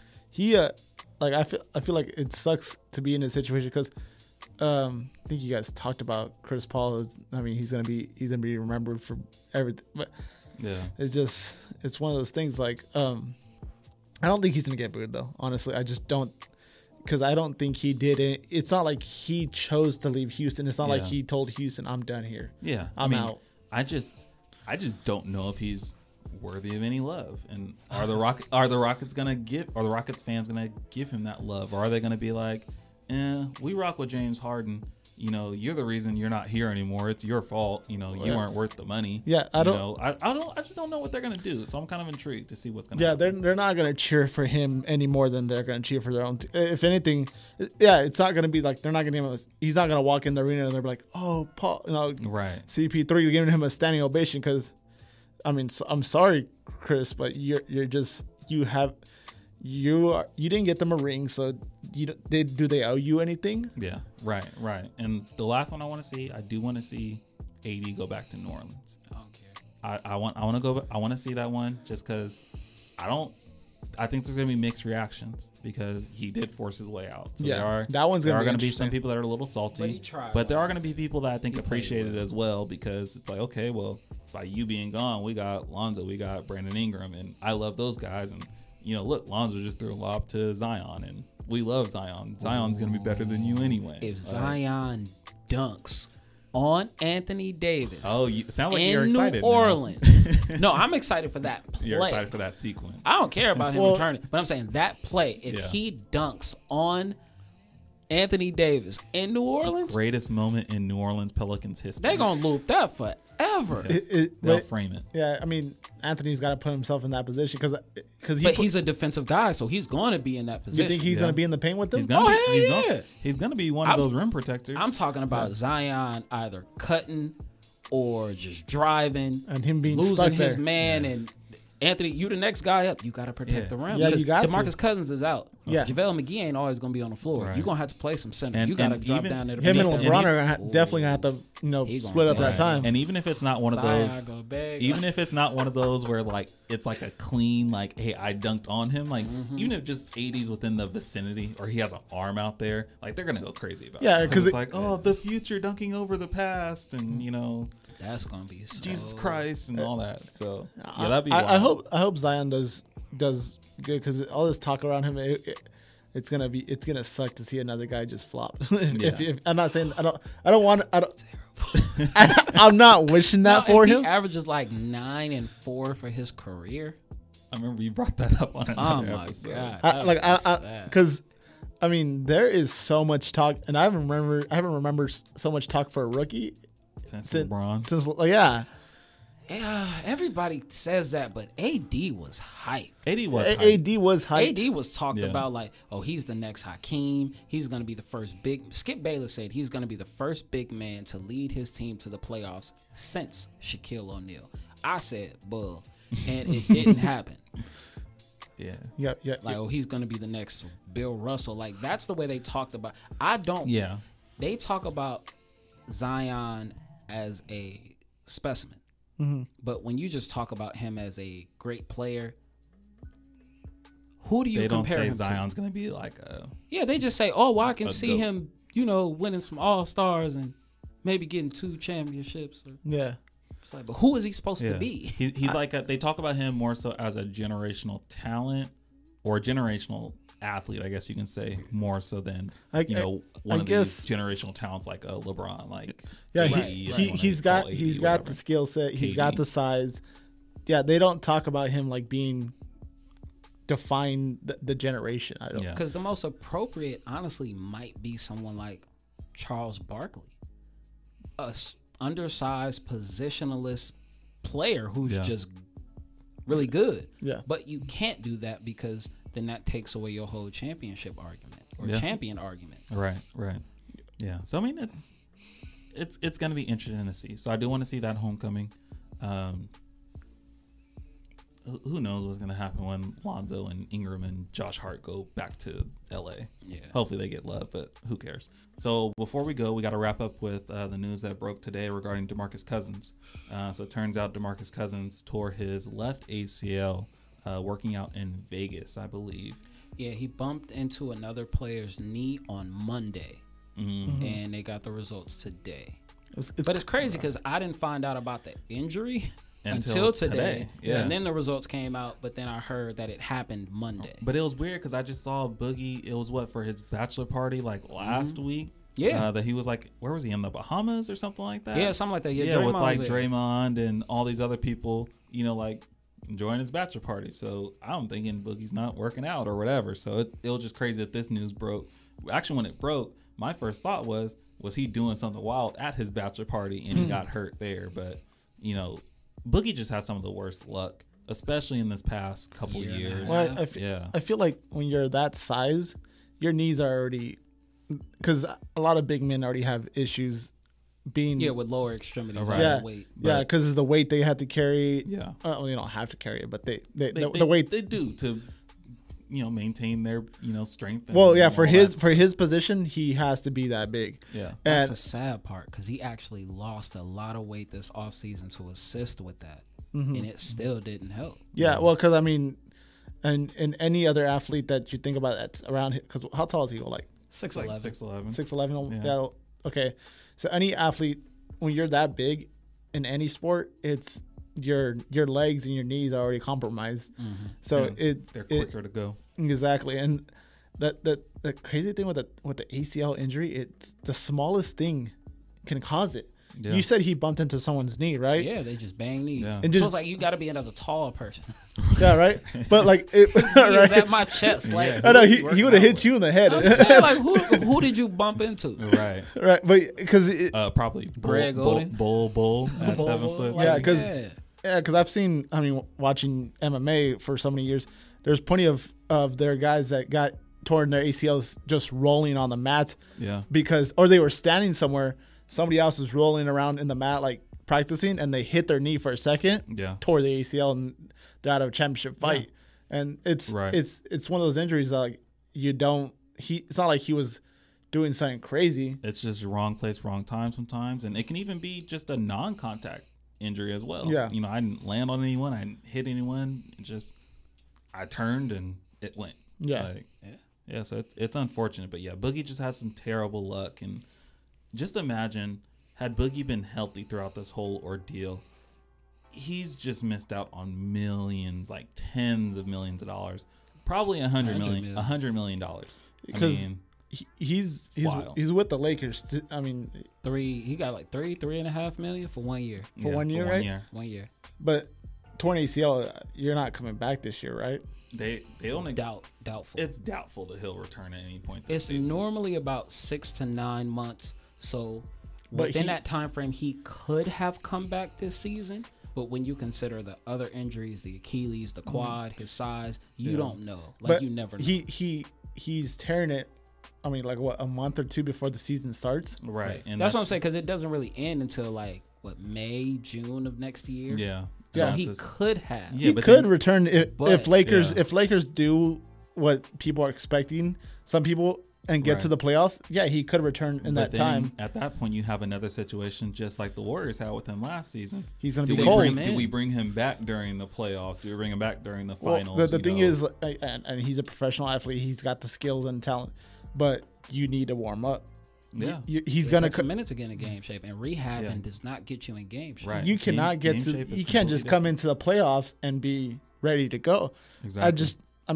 I feel like it sucks to be in a situation because I think you guys talked about Chris Paul. I mean, he's gonna be remembered for everything. But it's one of those things. Like I don't think he's gonna get booed though. Honestly, I just don't. Because I don't think he did it. It's not like he chose to leave Houston. It's not like he told Houston, "I'm done here. Yeah, I'm out." I just don't know if he's worthy of any love. And are the Rockets fans gonna give him that love, or are they gonna be like, we rock with James Harden. You're the reason you're not here anymore. It's your fault. You aren't worth the money. Yeah, I just don't know what they're gonna do. So I'm kind of intrigued to see what's gonna. Yeah, happen. they're not gonna cheer for him any more than they're gonna cheer for their own. If anything, it's not gonna be like they're not gonna give him. He's not gonna walk in the arena and they're like, oh, Paul, right? CP3, you're giving him a standing ovation because, I mean, I'm sorry, Chris, but you didn't get them a ring, so do they owe you anything? Yeah, right. And the last one I want to see AD go back to New Orleans. I don't care. I want to see that one just because I think there's gonna be mixed reactions because he did force his way out. So that one's there are gonna be some people that are a little salty, but there are gonna be people that I think appreciate it as well because it's like, okay, well, by you being gone, we got Lonzo, we got Brandon Ingram, and I love those guys. And look, Lonzo just threw a lob to Zion, and we love Zion. Zion's going to be better than you anyway. If Zion dunks on Anthony Davis. Oh, sound like you're excited. In New Orleans. No, I'm excited for that play. You're excited for that sequence. I don't care about him returning, but I'm saying that play, if he dunks on Anthony Davis in New Orleans. Greatest moment in New Orleans Pelicans history. They're going to loop that forever. Yeah. They'll frame it. Yeah, I mean, Anthony's got to put himself in that position because he's a defensive guy, so he's going to be in that position. You think he's going to be in the paint with them? He's going to be one of those rim protectors. I'm talking about Zion either cutting or just driving and him being losing stuck his there. man and Anthony, you the next guy up. You got to protect the rim. Yeah, you got DeMarcus Cousins is out. Yeah. JaVale McGee ain't always going to be on the floor. Right. You're going to have to play some center. You got to drop down there. Him and LeBron are definitely going to have to split up that time. And even if it's not one of those, even if it's not one of those where like it's like a clean like, hey, I dunked on him. Like even if just 80's within the vicinity or he has an arm out there, like they're going to go crazy about it. Yeah, because it's like, oh, the future dunking over the past, and that's gonna be so Jesus Christ and all that. So yeah, that'd be wild. I hope Zion does good because all this talk around him, it's gonna suck to see another guy just flop. if I'm not saying I'm not wishing that for him. He averages like 9 and 4 for his career. I remember you brought that up on another episode. God! Because I mean, there is so much talk, and I haven't remembered so much talk for a rookie since LeBron. Yeah. Yeah, everybody says that, but AD was hype. AD was hype. AD was talked about like, oh, he's the next Hakeem. He's going to be the first big. Skip Bayless said he's going to be the first big man to lead his team to the playoffs since Shaquille O'Neal. I said, bull, and it didn't happen. Yeah. Like, oh, he's going to be the next Bill Russell. Like, that's the way they talked about. They talk about Zion as a specimen. Mm-hmm. But when you just talk about him as a great player, who do you compare him to? They don't say Zion's going to be like a... Yeah, they just say, oh, well, I can see him, winning some All-Stars and maybe getting 2 championships. Yeah. It's like, but who is he supposed to be? He's they talk about him more so as a generational talent or a generational athlete, I guess you can say, more so than one of these generational talents like a LeBron. Like, he's got the skill set, he's got the size. Yeah, they don't talk about him like being define the generation. I don't, because the most appropriate, honestly, might be someone like Charles Barkley, a undersized positionalist player who's just really good. Yeah, but you can't do that because then that takes away your whole championship argument or champion argument. Right. Yeah. So I mean, it's going to be interesting to see. So I do want to see that homecoming. Who knows what's going to happen when Lonzo and Ingram and Josh Hart go back to LA. Yeah. Hopefully they get love, but who cares? So before we go, we got to wrap up with the news that broke today regarding DeMarcus Cousins. So it turns out DeMarcus Cousins tore his left ACL working out in Vegas, I believe. Yeah, he bumped into another player's knee on Monday, and they got the results today. But it's crazy because I didn't find out about the injury until today. Yeah. And then the results came out, but then I heard that it happened Monday. But it was weird because I just saw Boogie, it was for his bachelor party like last week? Yeah. That he was like, where was he, in the Bahamas or something like that? Yeah, something like that. Yeah, with like Draymond and all these other people, like enjoying his bachelor party. So I'm thinking Boogie's not working out or whatever. So it was just crazy that this news broke. Actually, when it broke, my first thought was he doing something wild at his bachelor party and he got hurt there? But, Boogie just had some of the worst luck, especially in this past couple years. Well, I feel like when you're that size, your knees are already, because a lot of big men already have issues being with lower extremities. Right. Weight. Yeah, because of the weight they have to carry. Yeah, you don't have to carry it, but the weight they do to maintain their strength. For his position, he has to be that big. Yeah, that's the sad part because he actually lost a lot of weight this offseason to assist with that, and it still didn't help. Yeah, well, because I mean, and any other athlete that you think about that's around, because how tall is he? Like 6'11". 6'11". Yeah. Okay. So any athlete, when you're that big in any sport, it's your legs and your knees are already compromised. So they're quicker to go. Exactly. And the crazy thing with the ACL injury, it's the smallest thing can cause it. Yeah. You said he bumped into someone's knee, right? Yeah, they just bang knees. Yeah. And so it's like you got to be another tall person. Yeah, right. But like it was at my chest. Like I know he would have hit you in the head. I'm saying, like who did you bump into? Right. But because probably Greg Oden. Bull at 7 foot. Yeah, because I've seen. I mean, watching MMA for so many years, there's plenty of their guys that got torn their ACLs just rolling on the mat. Yeah. Or they were standing somewhere. Somebody else is rolling around in the mat, like practicing, and they hit their knee for a second, tore the ACL, and they're out of a championship fight. Yeah. And it's one of those injuries that like it's not like he was doing something crazy. It's just wrong place, wrong time sometimes, and it can even be just a non-contact injury as well. Yeah. I didn't land on anyone, I didn't hit anyone. I turned and it went. Yeah. So it's unfortunate, but Boogie just has some terrible luck. And just imagine, had Boogie been healthy throughout this whole ordeal, he's just missed out on millions, like tens of millions of dollars, probably $100 million. Because he's with the Lakers. I mean, he got like $3.5 million for 1 year. For 1 year, right? 1 year. But torn ACL, you're not coming back this year, right? They only doubtful. It's doubtful that he'll return at any point. It's normally about 6 to 9 months. So within that time frame, he could have come back this season. But when you consider the other injuries, the Achilles, the quad, his size, you don't know. Like, you never know. He's tearing it. I mean, like, what, a month or two before the season starts? Right. And that's what I'm saying, because it doesn't really end until, like, May, June of next year. Yeah. So he could have. Yeah, he could return if Lakers do what people are expecting, some people, and get to the playoffs. Yeah, he could return in that time. At that point, you have another situation just like the Warriors had with him last season. He's going to be cold. Do we bring him back during the playoffs? Do we bring him back during the finals? The thing is, and he's a professional athlete. He's got the skills and talent, but you need to warm up. Yeah, he's gonna take a minute to get in game shape, and rehabbing does not get you in game shape. Right. You cannot you can't just come into the playoffs and be ready to go. Exactly.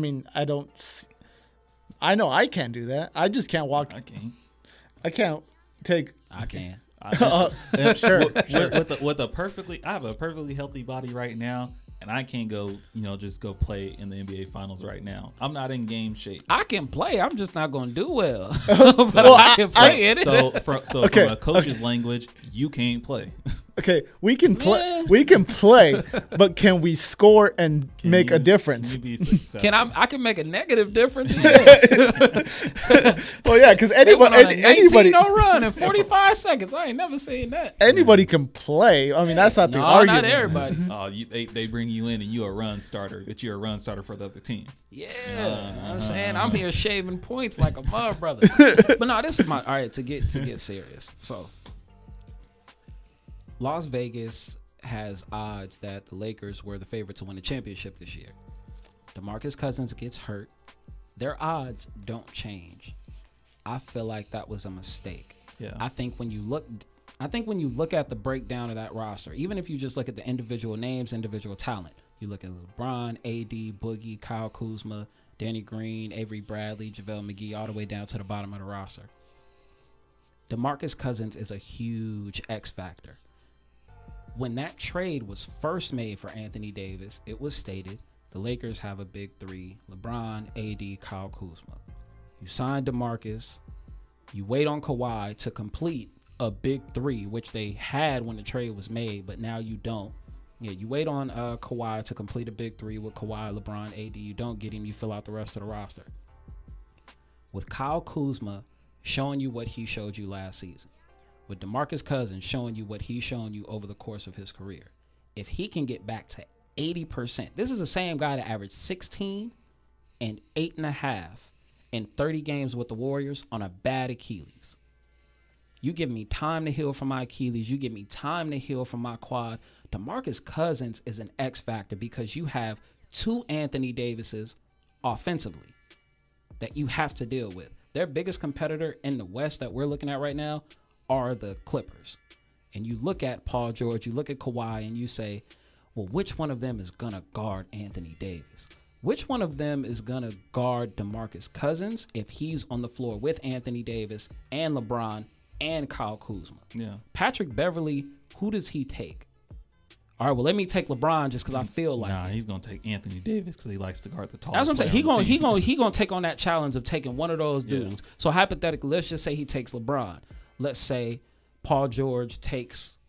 I know I can't do that. I just can't walk. I can't take. I can. Sure. I have a perfectly healthy body right now, and I can't go, just go play in the NBA Finals right now. I'm not in game shape. I can play. I'm just not going to do well. But I can play it. So from a coach's language, you can't play. Okay, we can play. We can play, but can we score and make a difference? Can you be successful? I can make a negative difference. Yeah. Well, yeah, because anybody no run in 45 seconds. I ain't never seen that. Anybody can play. I mean, that's not the argument. Not everybody. They bring you in and you're a run starter. That you're a run starter for the other team. Yeah, I'm saying I'm here shaving points like a mud brother. But no, this is all right. To get serious. So, Las Vegas has odds that the Lakers were the favorite to win the championship this year. DeMarcus Cousins gets hurt. Their odds don't change. I feel like that was a mistake. Yeah. I think when you look at the breakdown of that roster, even if you just look at the individual names, individual talent, you look at LeBron, AD, Boogie, Kyle Kuzma, Danny Green, Avery Bradley, JaVale McGee, all the way down to the bottom of the roster. DeMarcus Cousins is a huge X factor. When that trade was first made for Anthony Davis, it was stated the Lakers have a big three: LeBron, AD, Kyle Kuzma. You sign DeMarcus, you wait on Kawhi to complete a big three, which they had when the trade was made, but now you don't. Yeah, you wait on Kawhi to complete a big three with Kawhi, LeBron, AD. You don't get him, you fill out the rest of the roster. With Kyle Kuzma showing you what he showed you last season, with DeMarcus Cousins showing you what he's shown you over the course of his career, if he can get back to 80%, this is the same guy that averaged 16 and 8.5 in 30 games with the Warriors on a bad Achilles. You give me time to heal from my Achilles. You give me time to heal from my quad. DeMarcus Cousins is an X factor because you have two Anthony Davises offensively that you have to deal with. Their biggest competitor in the West that we're looking at right now are the Clippers. And you look at Paul George, you look at Kawhi, and you say, well, which one of them is going to guard Anthony Davis? Which one of them is going to guard DeMarcus Cousins if he's on the floor with Anthony Davis and LeBron and Kyle Kuzma? Yeah. Patrick Beverley, who does he take? All right, well, let me take LeBron just because I feel like it. He's going to take Anthony Davis because he likes to guard the tall. That's what I'm saying. He gonna take on that challenge of taking one of those dudes. Yeah. So hypothetically, let's just say he takes LeBron. Let's say Paul George takes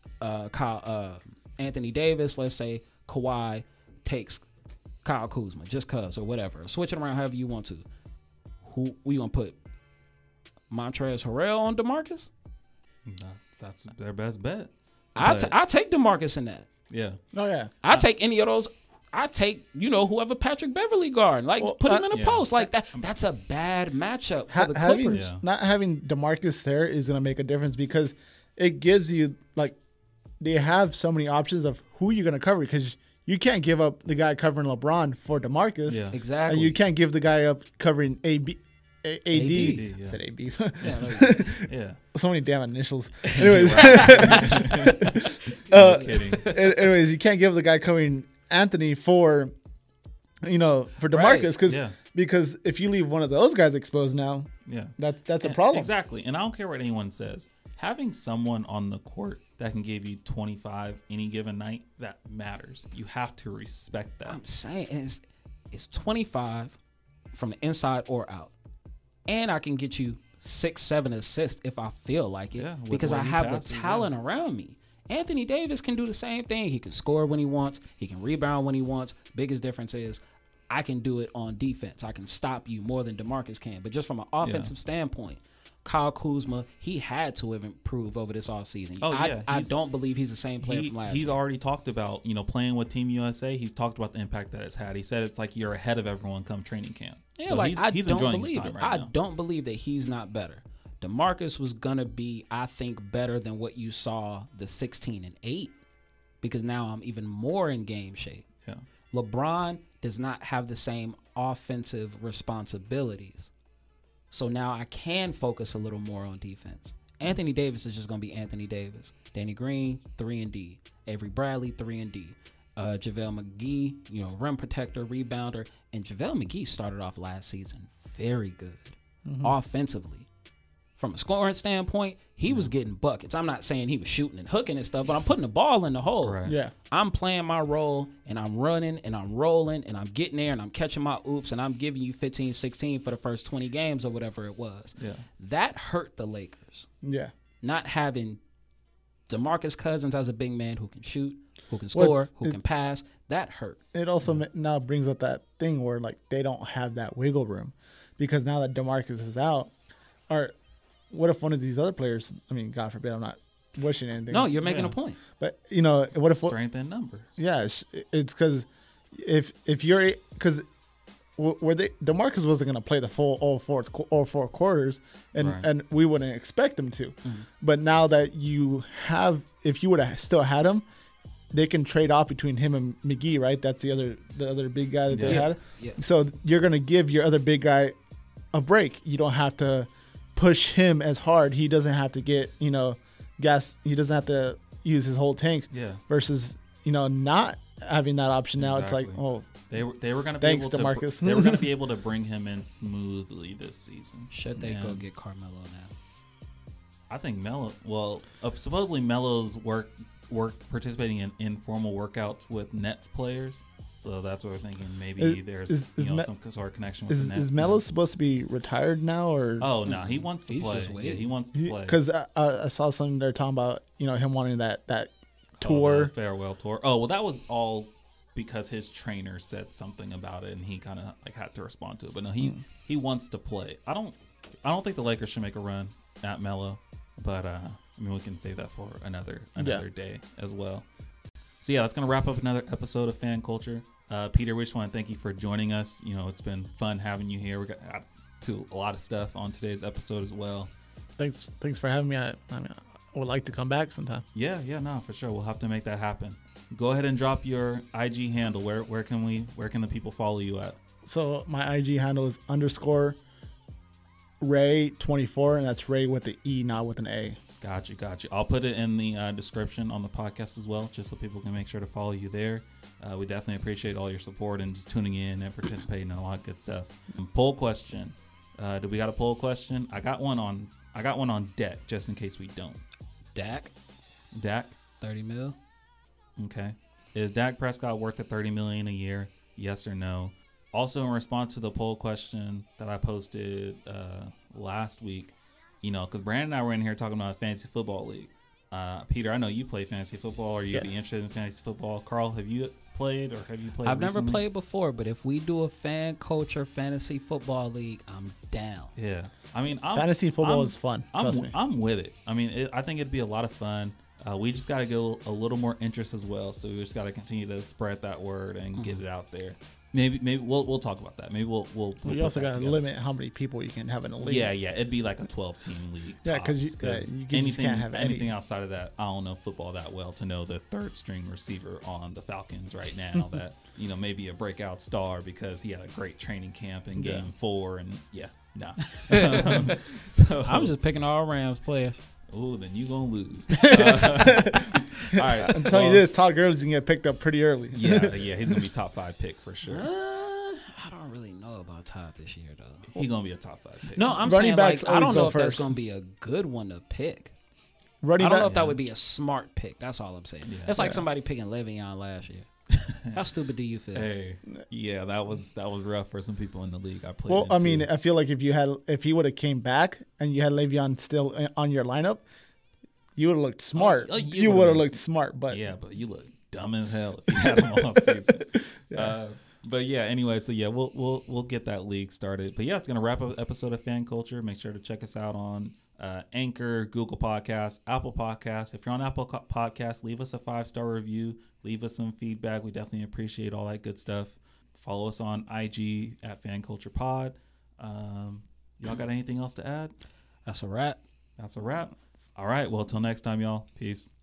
Anthony Davis. Let's say Kawhi takes Kyle Kuzma, just cuz or whatever. Switch it around however you want to. Who we gonna put? Montrezl Harrell on DeMarcus? That's their best bet. I take DeMarcus in that. Yeah. Oh yeah. I take any of those. I take, whoever Patrick Beverley guard. Like, put him in a post like that. That's a bad matchup for the Clippers. Not having DeMarcus there is going to make a difference because it gives you, like, they have so many options of who you're going to cover because you can't give up the guy covering LeBron for DeMarcus. Yeah. Exactly. And you can't give the guy up covering AD. Yeah. I said AB. Yeah. So many damn initials. Anyways. Kidding. Anyways, you can't give the guy covering Anthony for DeMarcus because if you leave one of those guys exposed now, that's a problem. Exactly. And I don't care what anyone says. Having someone on the court that can give you 25 any given night, that matters. You have to respect that. I'm saying it's 25 from the inside or out. And I can get you 6-7 assists if I feel like it, because I have the talent around me. Anthony Davis can do the same thing. He can score when he wants. He can rebound when he wants. Biggest difference is I can do it on defense. I can stop you more than DeMarcus can. But just from an offensive standpoint, Kyle Kuzma, he had to have improved over this offseason. I don't believe he's the same player from last year. He's already talked about, playing with Team USA. He's talked about the impact that it's had. He said it's like you're ahead of everyone come training camp. Yeah, so he's enjoying his time right now. I don't believe that he's not better. DeMarcus was going to be, I think, better than what you saw the 16-8, because now I'm even more in game shape. Yeah. LeBron does not have the same offensive responsibilities. So now I can focus a little more on defense. Anthony Davis is just going to be Anthony Davis. Danny Green, 3-and-D. Avery Bradley, 3-and-D. JaVale McGee, rim protector, rebounder. And JaVale McGee started off last season very good offensively. From a scoring standpoint, he was getting buckets. I'm not saying he was shooting and hooking and stuff, but I'm putting the ball in the hole. Right. Yeah. I'm playing my role, and I'm running, and I'm rolling, and I'm getting there, and I'm catching my oops, and I'm giving you 15, 16 for the first 20 games or whatever it was. Yeah. That hurt the Lakers. Yeah. Not having DeMarcus Cousins as a big man who can shoot, who can score, who can pass, that hurt. It also now brings up that thing where, they don't have that wiggle room, because now that DeMarcus is out, what if one of these other players, God forbid, I'm not wishing anything. No, you're making a point. But, what if... Strength in numbers. Yeah, it's because if you're... Because DeMarcus wasn't going to play the full all four quarters, and we wouldn't expect him to. Mm-hmm. But now that you have... If you would have still had him, they can trade off between him and McGee, right? That's the other big guy that they had. Yeah. So you're going to give your other big guy a break. You don't have to push him as hard. He doesn't have to get gas. He doesn't have to use his whole tank. Yeah. Versus not having that option now. Exactly. It's like, they were going to be thanks, able DeMarcus. They were going to be able to bring him in smoothly this season. Should they go get Carmelo now? I think Melo. Well, supposedly Melo's work participating in informal workouts with Nets players. So that's what we're thinking. Maybe there's some sort of connection with the Nets. Is Melo supposed to be retired now, or? Oh no, he wants to play. Yeah, he wants to play. Because I saw something they're talking about, him wanting that tour, farewell tour. Oh well, that was all because his trainer said something about it, and he kind of had to respond to it. But no, he wants to play. I don't think the Lakers should make a run at Melo, but we can save that for another day as well. So yeah, that's gonna wrap up another episode of Fan Culture. Peter, we just want to thank you for joining us. It's been fun having you here. We got to a lot of stuff on today's episode as well. Thanks for having me. I would like to come back sometime. Yeah, no, for sure. We'll have to make that happen. Go ahead and drop your IG handle. Where can the people follow you at? So my IG handle is _Ray24, and that's Ray with the E, not with an A. Got you. I'll put it in the description on the podcast as well, just so people can make sure to follow you there. We definitely appreciate all your support and just tuning in and participating in a lot of good stuff. And poll question. Do we got a poll question? I got one on deck, just in case we don't. Dak? 30 mil. Okay. Is Dak Prescott worth the $30 million a year? Yes or no? Also, in response to the poll question that I posted last week, because Brandon and I were in here talking about a fantasy football league. Peter, I know you play fantasy football, or you'd be interested in fantasy football. Carl, have you played, or have you played I've recently? never played before, but if we do a fan culture fantasy football league, I'm down. Yeah. Fantasy football is fun. Trust me. I'm with it. I think it'd be a lot of fun. We just got to get a little more interest as well. So we just got to continue to spread that word and get it out there. Maybe we'll talk about that. Maybe we'll you also got to limit how many people you can have in a league. Yeah. It'd be like a 12-team league. Yeah, because you just can't have anything outside of that. I don't know football that well to know the third string receiver on the Falcons right now that maybe a breakout star because he had a great training camp in Game 4 and So I'm just picking all Rams players. Oh, then you gonna lose. All right, I'm telling you this: Todd Gurley's gonna get picked up pretty early. yeah, he's gonna be top 5 pick for sure. I don't really know about Todd this year though. He's gonna be a top 5 pick. No, I'm saying I don't know if that's gonna be a good one to pick. running I don't back. know if that would be a smart pick. That's all I'm saying. It's like somebody picking Le'Veon last year. How stupid do you feel? Hey, yeah, that was rough for some people in the league. I played. Well, I mean, I feel like if he would have came back and you had Le'Veon still on your lineup, you would have looked smart. You would have looked smart, but but you look dumb as hell if you had him all season. But yeah, anyway, so yeah, we'll get that league started. But yeah, it's gonna wrap up the episode of Fan Culture. Make sure to check us out on Anchor, Google Podcasts, Apple Podcasts. If you're on Apple Podcasts, leave us a 5-star review. Leave us some feedback. We definitely appreciate all that good stuff. Follow us on IG at Fan Culture Pod. Y'all got anything else to add? That's a wrap. That's a wrap. All right. Well, till next time, y'all. Peace.